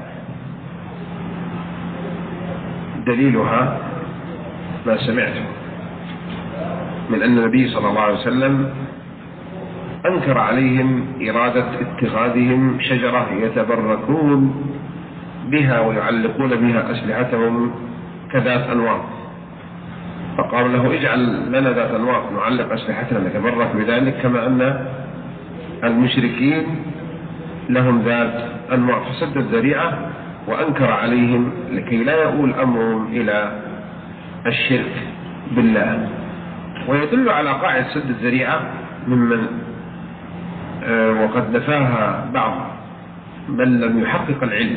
دليلها ما سمعته من أن النبي صلى الله عليه وسلم أنكر عليهم إرادة اتخاذهم شجرة يتبركون بها ويعلقون بها أسلحتهم كذات أنواط، فقال له اجعل لنا ذات أنواط نعلق أسلحتنا نتبرك بذلك كما أن المشركين لهم ذات أنواط. فسد الذريعة وأنكر عليهم لكي لا يؤول أمرهم إلى الشرك بالله. ويدل على قاعدة سد الذريعة ممن آه وقد نفاها بعض من لم يحقق العلم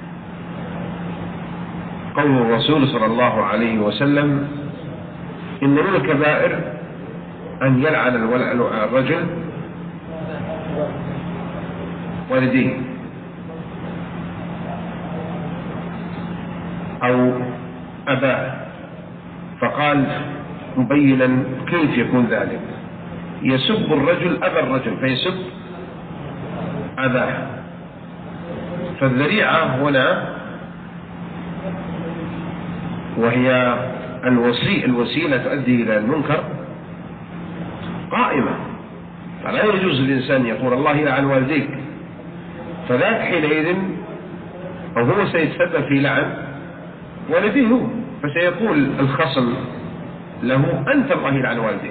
قول الرسول صلى الله عليه وسلم إن من الكبائر أن يلعن الرجل والديه أو أباه، فقال مبينا كيف يكون ذلك، يسب الرجل أبا الرجل فيسب أباه. فالذريعة هنا وهي الوسيلة الوسيلة تؤدي إلى المنكر قائمة، فلا يجوز للإنسان يقول الله يلعن والديك، فذاك حينئذ أو هو سيتسبب في لعن والديه، فسيقول الخصم له أنت الله يلعن والديك،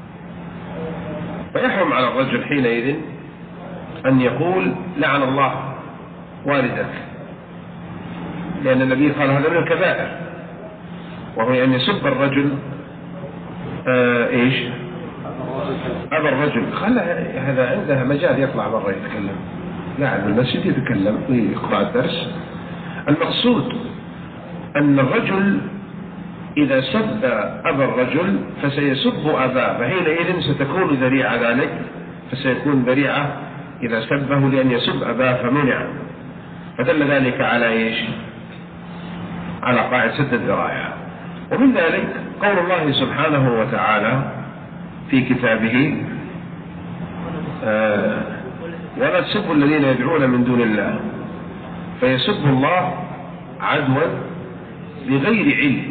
فيحرم على الرجل حينئذ أن يقول لعن الله والدك، لأن النبي قال هذا من الكبائر، وهو أن يسب الرجل آه إيش أبا الرجل. خلى هذا عنده مجال يطلع برا يتكلم، قاعد بالمسجد يتكلم ويقرأ الدرس. المقصود أن الرجل إذا سب أبا الرجل فسيسب أباه، فحينئذ ستكون ذريعة ذلك، فسيكون ذريعة إذا سبه لأن يسب أباه فمنع، فدل ذلك على إيش؟ على قاعدة سد الذرائع. ومن ذلك قول الله سبحانه وتعالى في كتابه آه ولا تسبوا الذين يدعون من دون الله فيسبوا الله عدوا بغير علم.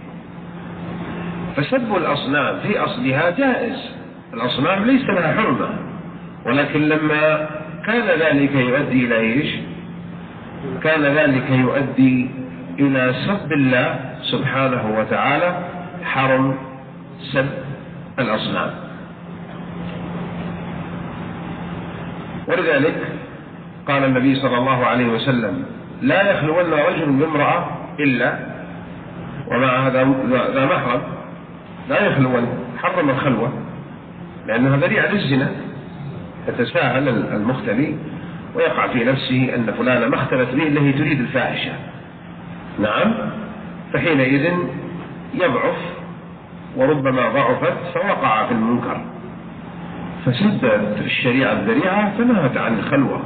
فسب الأصنام في أصلها جائز، الأصنام ليس لها حرمة، ولكن لما كان ذلك يؤدي إلى إيش؟ كان ذلك يؤدي إلى سب الله سبحانه وتعالى، حرم سب الأصنام. ولذلك قال النبي صلى الله عليه وسلم لا يخلون رجل بامرأة إلا ومع هذا ذا محرم، لا يخلون، حرم الخلوة لأنها ذريعة للزنا، يتساهل المختلي ويقع في نفسه أن فلانة ما اختلت به التي تريد الفاحشة، نعم، فحينئذ يضعف وربما ضعفت فوقع في المنكر، فسدت الشريعة الذريعة فنهت عن الخلوة.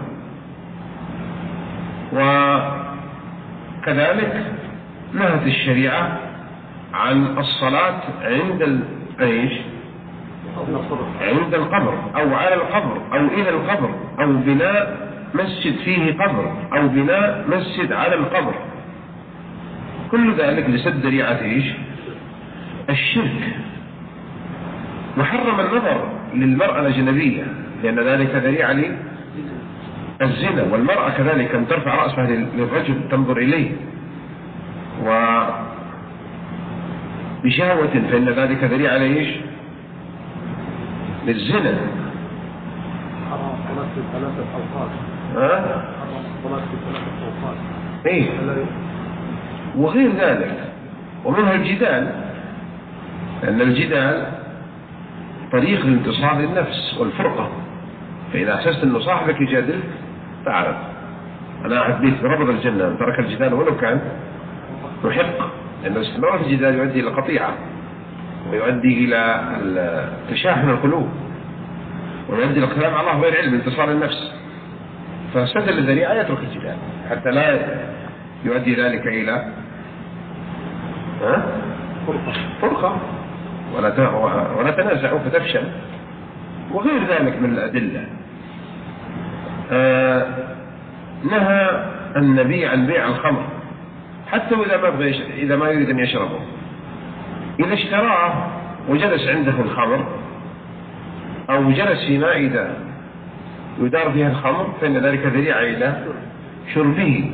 وكذلك نهت الشريعة عن الصلاة عند ايش؟ عند القبر أو على القبر أو إلى القبر أو بناء مسجد فيه قبر أو بناء مسجد على القبر، كل ذلك لسد ذريعة ايش؟ الشرك. وحرم النظر للمرأة الأجنبية لأن ذلك ذريعة للزنا، والمرأة كذلك أن ترفع رأسها للرجل تنظر إليه وبشهوة فإن ذلك ذريعة لإيش؟ للزنا. حرام صلاة في ثلاثة أوقات. ها؟ حرام صلاة في ثلاثة أوقات. إيه. وغير ذلك، ومنها الجدال، لأن الجدال طريق لانتصار للنفس والفرقة، فإذا أحسست أن صاحبك يجادلك فاعرف أنا أعديت بربض الجنة أن ترك الجدال ولو كان محق، لأن الاستمرار في الجدال يؤدي إلى قطيعة ويؤدي إلى تشاحن القلوب ويؤدي إلى الكلام على الله غير علم، انتصار النفس، فسد الذريعة يترك الجدال حتى لا يؤدي ذلك إلى ها؟ فرقة فرقة ولا ولا تنازعوا فتفشل وغير ذلك من الأدلة. آه نهى النبي عن بيع الخمر حتى إذا ما بغى إذا ما يريد أن يشربه، إذا اشتراه وجلس عنده الخمر أو جلس في مائدة يدار فيها الخمر فإن ذلك ذريعة إلى شربه،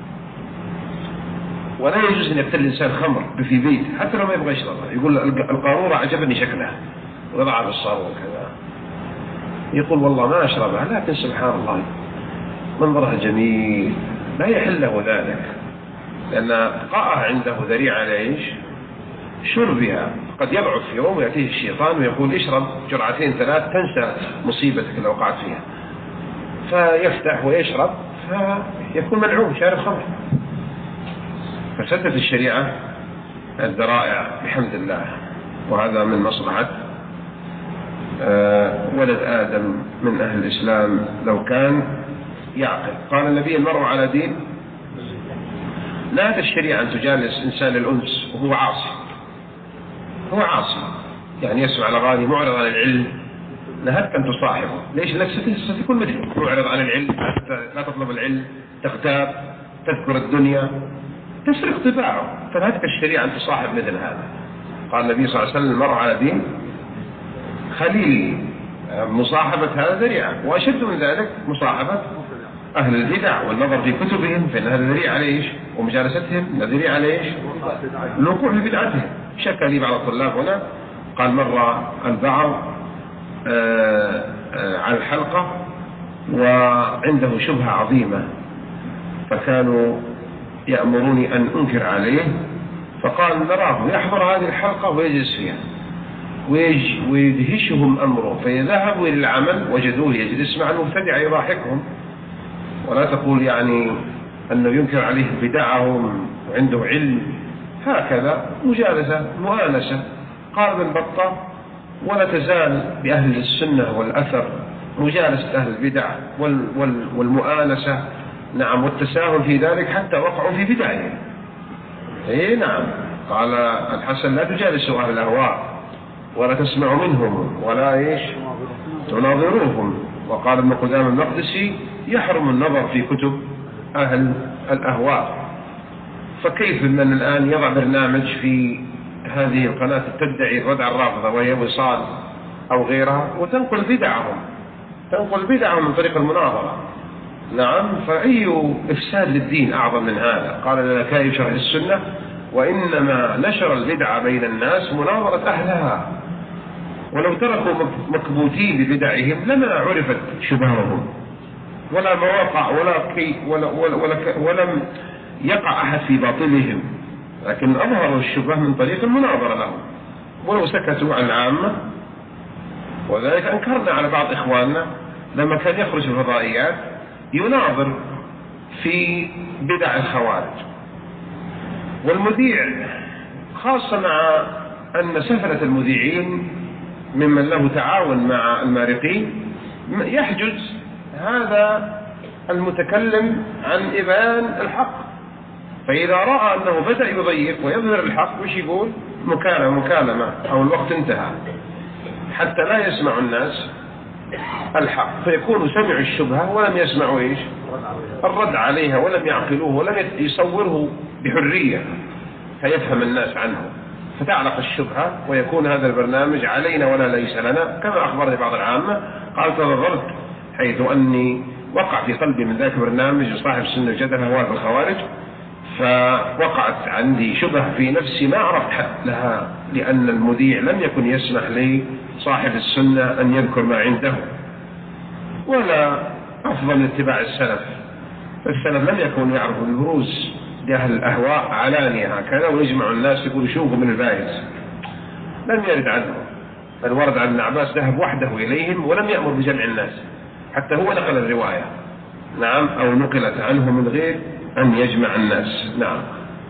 ولا يجوز أن يقتل الإنسان خمر في بيت حتى لو ما يبغى يشربها، يقول القارورة عجبني شكلها وضعها بالصار وكذا، يقول والله ما أشربها لكن سبحان الله منظرها جميل، لا يحل له ذلك لأن بقاءها عنده ذريعة لإيش؟ شربها. قد يضعف في يوم ويأتيه الشيطان ويقول اشرب جرعتين ثلاث تنسى مصيبتك لو وقعت فيها، فيفتح ويشرب فيكون ملعوب شارب خمر. فسدت الشريعة الذرائع بحمد الله، وهذا من مصلحة ولد آدم من أهل الإسلام لو كان يعقل. قال النبي المرء على دين، لا الشريعة أن تجالس إنسان الأنس وهو عاصي، هو عاصي يعني يسمع الأغاني معرض عن العلم، نهتك أن تصاحبه. ليش؟ لك ستكون مثله معرض عن العلم، لا تطلب العلم، تغتاب، تذكر الدنيا، تسرق طباعه. فنهتك الشريعة أن تصاحب مثل هذا. قال النبي صلى الله عليه وسلم المرء على دين خليل، مصاحبة هذا ذريعة، وأشد من ذلك مصاحبة أهل البدع والنظر في كتبهم، فإن هذا ذريعة على إيش؟ ومجالستهم ذريعة على إيش؟ الوقوع في بدعتهم. شك لي بعض الطلاب هنا قال مرة البعض آآ آآ على الحلقة وعنده شبهة عظيمة، فكانوا يأمروني أن أنكر عليه، فقال نراه يحضر هذه الحلقة ويجلس فيها ويدهشهم أمره، فيذهبوا إلى العمل وجدوه يجلس مع المبتدع يضاحكهم. ولا تقول يعني أنه ينكر عليه بدعهم وعنده علم، هكذا مجالسة مؤانسة. قال ابن بطة ولا تزال بأهل السنة والأثر مجالسة أهل البدع وال وال والمؤانسة، نعم، والتساهل في ذلك حتى وقعوا في بدعهم. إيه نعم. قال الحسن لا تجالسوا أهل الأهواء ولا تسمعوا منهم ولا إيش تناظروهم. وقال ابن قدامة المقدسي يحرم النظر في كتب أهل الأهواء. فكيف من الآن يضع برنامج في هذه القناة تدعي الرد على الرافضة وهي وصال أو غيرها وتنقل بدعهم، تنقل بدعهم من طريق المناظرة، نعم. فأي إفساد للدين أعظم من هذا؟ قال للكائي شرح السنة وإنما نشر البدع بين الناس مناظرة أهلها، ولو تركوا مكبوتين ببدعهم لما عرفت شبههم ولا مواقع ولا كي ولا ولا ولا ولم يقع أحد في باطلهم، لكن أظهروا الشبه من طريق المناظرة لهم ولو سكتوا عن العامة. وذلك أنكرنا على بعض إخواننا لما كان يخرج في الفضائيات يناظر في بدع الخوارج، والمذيع خاصة مع أن سفلة المذيعين ممن له تعاون مع المارقين يحجز هذا المتكلم عن إبان الحق، فإذا رأى أنه بدأ يضيق ويظهر الحق وش يقول؟ مكالمة مكالمة أو الوقت انتهى، حتى لا يسمع الناس الحق، فيكون سمعوا الشبهة ولم يسمعوا إيش؟ الرد عليها، ولم يعقلوه ولم يصوره بحرية فيفهم الناس عنه، فتعلق الشبهة ويكون هذا البرنامج علينا ولا ليس لنا. كما أخبرني بعض العامة قال تنظرت حيث أني وقع في قلبي من ذاك البرنامج صاحب السنة الجدل هو الخوارج، فوقعت عندي شبهة في نفسي ما عرفت حد لها، لأن المذيع لم يكن يسمح لي صاحب السنة أن يذكر ما عنده. ولا أفضل من اتباع السلف، السلف لم يكن يعرف البروز لأهل الأهواء علانية هكذا ويجمع الناس يقول شوفوا من الفائز، لم يرد عنه. بل ورد عن ابن عباس ذهب وحده إليهم ولم يأمر بجمع الناس، حتى هو نقل الرواية، نعم، أو نقلت عنه من غير أن يجمع الناس. نعم.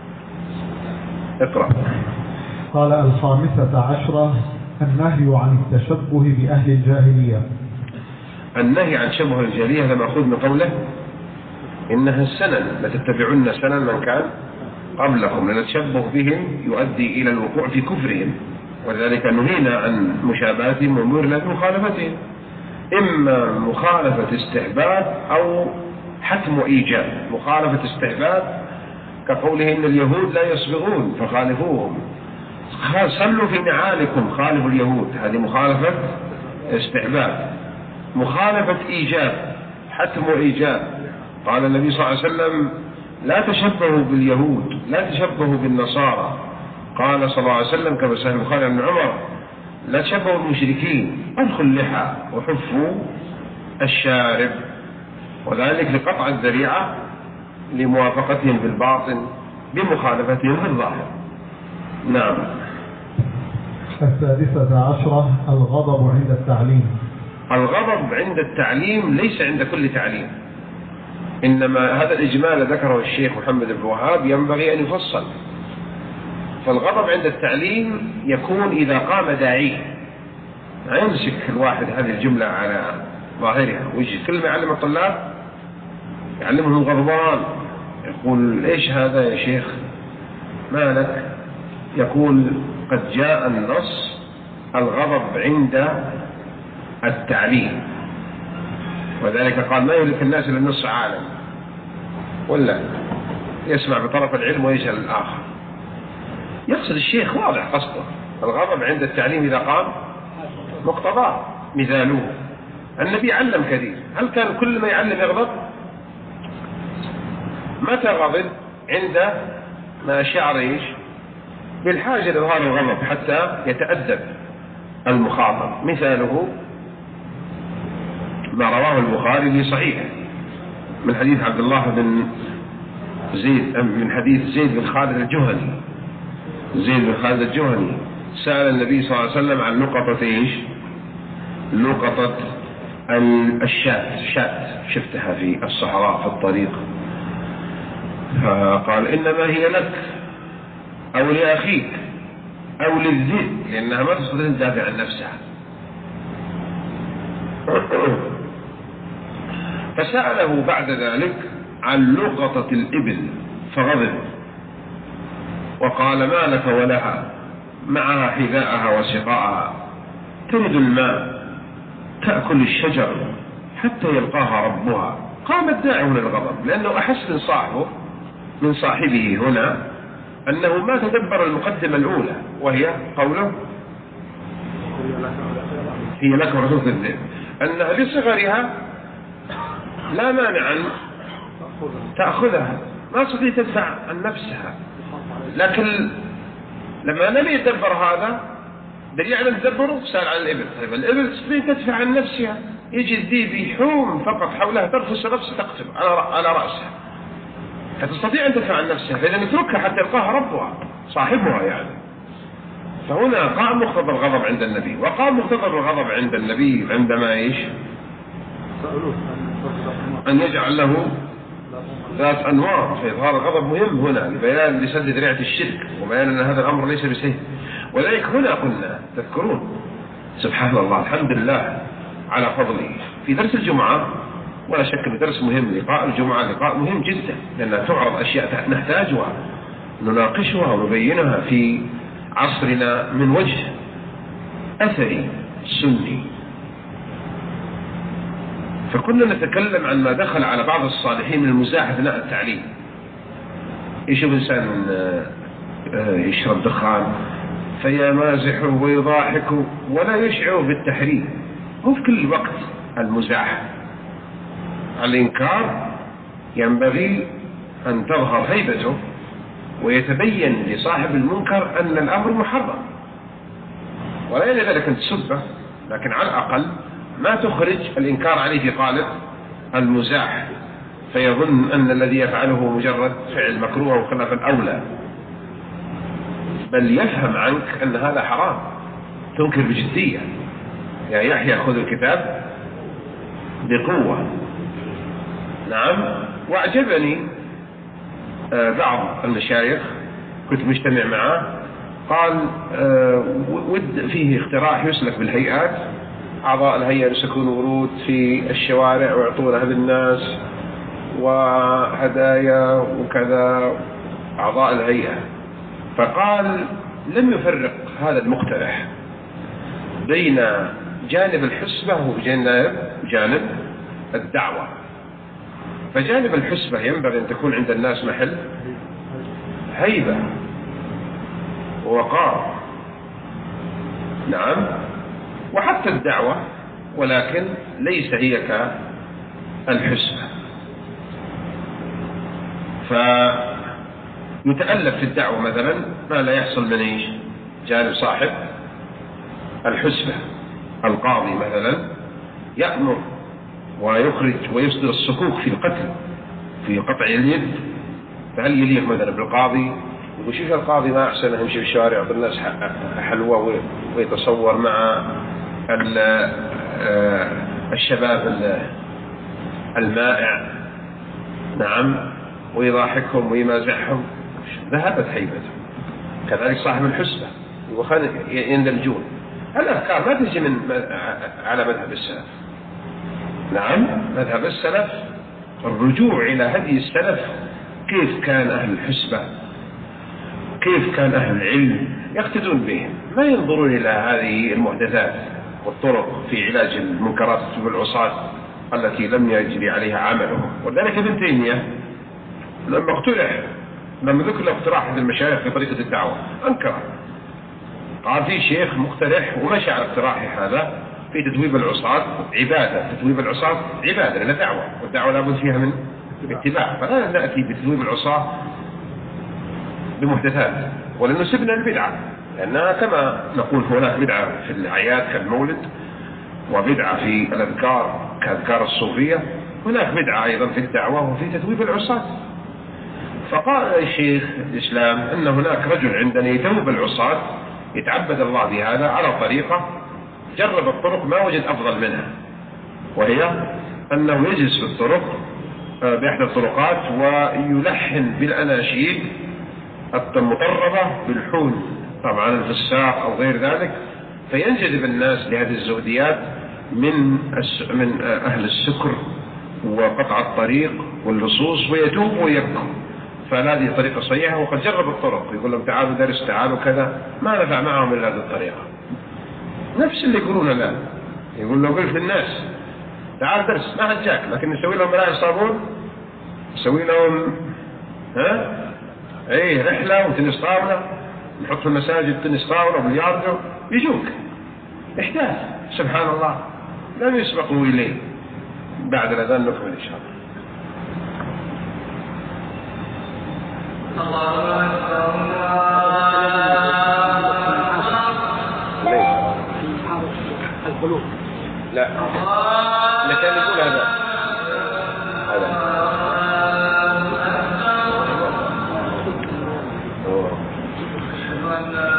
اقرأ. قال الخامسة عشرة النهي عن التشبه بأهل الجاهلية. النهي عن شبه الجاهلية لما أخذ من قوله إنها السنن لتتبعن سنن من كان قبلكم، لأن التشبه بهم يؤدي إلى الوقوع في كفرهم، ولذلك نهينا عن مشابهتهم وأمرنا بمخالفتهم، إما مخالفة استحباب أو حتم إيجاب. مخالفة استحباب كقوله إن اليهود لا يصبغون فخالفوهم، صلوا في نعالكم خالفوا اليهود، هذه مخالفة استحباب. مخالفة إيجاب حتم إيجاب، قال النبي صلى الله عليه وسلم لا تشبهوا باليهود لا تشبهوا بالنصارى، قال صلى الله عليه وسلم كما سهل البخاري عن عمر لا تشبهوا بالمشركين أرخوا اللحى وحفوا الشارب، وذلك لقطع الذريعة لموافقتهم في الباطن بمخالفتهم في الظاهر. نعم. السادسة عشرة الغضب عند التعليم. الغضب عند التعليم ليس عند كل تعليم، إنما هذا الإجمال ذكره الشيخ محمد بن وهاب ينبغي أن يفصل. فالغضب عند التعليم يكون إذا قام داعي، ما يمسك الواحد هذه الجملة على ظاهرها ويجي كل ما يعلم الطلاب يعلمهم غضبان، يقول إيش هذا يا شيخ ما لك؟ يقول قد جاء النص الغضب عند التعليم، وذلك قال ما يهلك الناس إلا النص عالم، ولا يسمع بطرف العلم ويجهل الآخر. يقصد الشيخ واضح قصده الغضب عند التعليم إذا قام مقتضاه. مثاله النبي علم كثير، هل كان كل ما يعلم يغضب؟ متى غضب؟ عند ما شعر إيش بالحاجة لإظهار الغضب حتى يتأدب المخاطب. مثاله ما رواه البخاري في صحيح من حديث عبد الله بن زيد من حديث زيد بن خالد الجهني. زيد بن خالد الجهني سأل النبي صلى الله عليه وسلم عن لقطة إيش؟ لقطة الشاة، شاة شفتها في الصحراء في الطريق، فقال إنما هي لك أو لأخيك أو للذئب، لأنها ما تستطيع أن تدافع عن نفسها. فسأله بعد ذلك عن لقطة الإبل فغضب وقال ما لك ولها معها حذاءها وسقاءها ترد الماء تأكل الشجر حتى يلقاها ربها. قام الداعي هنا الغضب لأنه أحس من صاحبه من صاحبه هنا أنه ما تدبر المقدمة الأولى وهي قوله هي لك ورسولك الذئب، أنها بصغرها لا مانع أن تأخذها، ما تستطيع تدفع عن نفسها. لكن لما لم يتدبر هذا بل يعلم تدبره سأل عن الإبل. طيب الإبل تستطيع تدفع عن نفسها، يجي الذئب يحوم فقط حولها ترفس نفسها تقتل على رأسها، فتستطيع أن تدفع عن نفسها، فإذا نتركها حتى يلقاها ربها صاحبها يعني. فهنا قام مقتضى الغضب عند النبي، وقام مقتضى الغضب عند النبي عندما إيش؟ أن يجعل له ذات أنوار. فإظهار الغضب مهم هنا لبيان لسد ذريعة الشرك وبيان أن هذا الأمر ليس بسهل. ولذلك هنا قلنا تذكرون سبحان الله الحمد لله على فضله في درس الجمعة، ولا شك أن درس مهم. لقاء الجمعة لقاء مهم جدا لأنها تعرض أشياء نحتاجها نناقشها ونبينها في عصرنا من وجه أثري سني. فكنا نتكلم عن ما دخل على بعض الصالحين من المزاح أثناء التعليم. يشوف إنسان يشرب دخان فيمازح ويضاحك ولا يشعر بالتحريم، هو في كل وقت المزاح. الإنكار ينبغي أن تظهر هيبته ويتبين لصاحب المنكر أن الأمر محرم، ولا يعني ذلك أن تسبه، لكن على الأقل ما تخرج الإنكار عليه في قالب المزاح فيظن أن الذي يفعله مجرد فعل مكروه وخلاف الأولى، بل يفهم عنك أن هذا حرام، تنكر بجدية. يا يحيى خذ الكتاب بقوة. نعم. وأعجبني بعض المشايخ كنت مجتمع معه قال ود فيه اقتراح يسلك بالهيئات، أعضاء الهيئة يسكنوا ورود في الشوارع ويعطونها للناس وهدايا وكذا أعضاء الهيئة. فقال لم يفرق هذا المقترح بين جانب الحسبة وجانب جانب الدعوة. فجانب الحسبة ينبغي أن تكون عند الناس محل هيبة ووقار، نعم، وحتى الدعوة، ولكن ليس هي كالحسبة. فيتألف في الدعوة مثلا ما لا يحصل من إيش؟ جانب صاحب الحسبة. القاضي مثلا يأمر ويخرج ويصدر الصكوك في القتل في قطع اليد، فهل يليق مثلا بالقاضي يقول شوف القاضي ما أحسن يمشي في الشارع يعطي الناس حلوة ويتصور مع الشباب المائع، نعم، ويضاحكهم ويمازحهم، ذهبت هيبته. كذلك صاحب الحسبة يندلجون. الأفكار ما تجي من على مذهب السلف. نعم، مذهب السلف الرجوع إلى هدي السلف، كيف كان أهل الحسبة، كيف كان أهل العلم يقتدون بهم، ما ينظرون إلى هذه المحدثات والطرق في علاج المنكرات والعصاة التي لم يجري عليها عملهم. ولذلك ابن تيمية لما اقترح لما ذكر له اقتراح هذه المشايخ في طريقة الدعوة أنكر، قال في شيخ مقترح ومشى على اقتراحه هذا في تتويب العصاة عبادة، تتويب العصاة عبادة لأنها دعوة، والدعوة لابد فيها من اتباع، فلا نأتي بتتويب العصاة بمحدثات، ولأنه سبنا البدعة، لأنها كما نقول هناك بدعة في الأعياد كالمولد، وبدعة في الأذكار كأذكار الصوفية، هناك بدعة أيضا في الدعوة وفي تتويب العصاة. فقال الشيخ الإسلام أن هناك رجل عندنا يتوب العصاة يتعبد الله بهذا على طريقة جرب الطرق ما وجد أفضل منها، وهي أنه يجلس في الطرق بإحدى الطرقات ويلحن بالأناشيد المطربة بالحون، طبعا الفساق أو غير ذلك، فينجذب الناس لهذه الزوديات من من أهل السكر وقطع الطريق واللصوص ويتوب ويبكوا. فهذه طريقة صحيحة، وقد جرب الطرق، يقول لهم تعالوا درس تعالوا كذا، ما نفع معهم إلا هذه الطريقة. نفس اللي يقولون الآن، يقول له قل في الناس تعال درس ما حجاك، لكن نسوي لهم ملاعب صابون، نسوي لهم ها ايه رحلة وتنس طاولة، نحط في المساجد تنس طاولة وبلياردو، يجوك إحداث. سبحان الله لم يسبقوا إليه. بعد الأذان نكمل إن شاء الله. الله أكبر. لا لكن نقول هذا هذا Oh.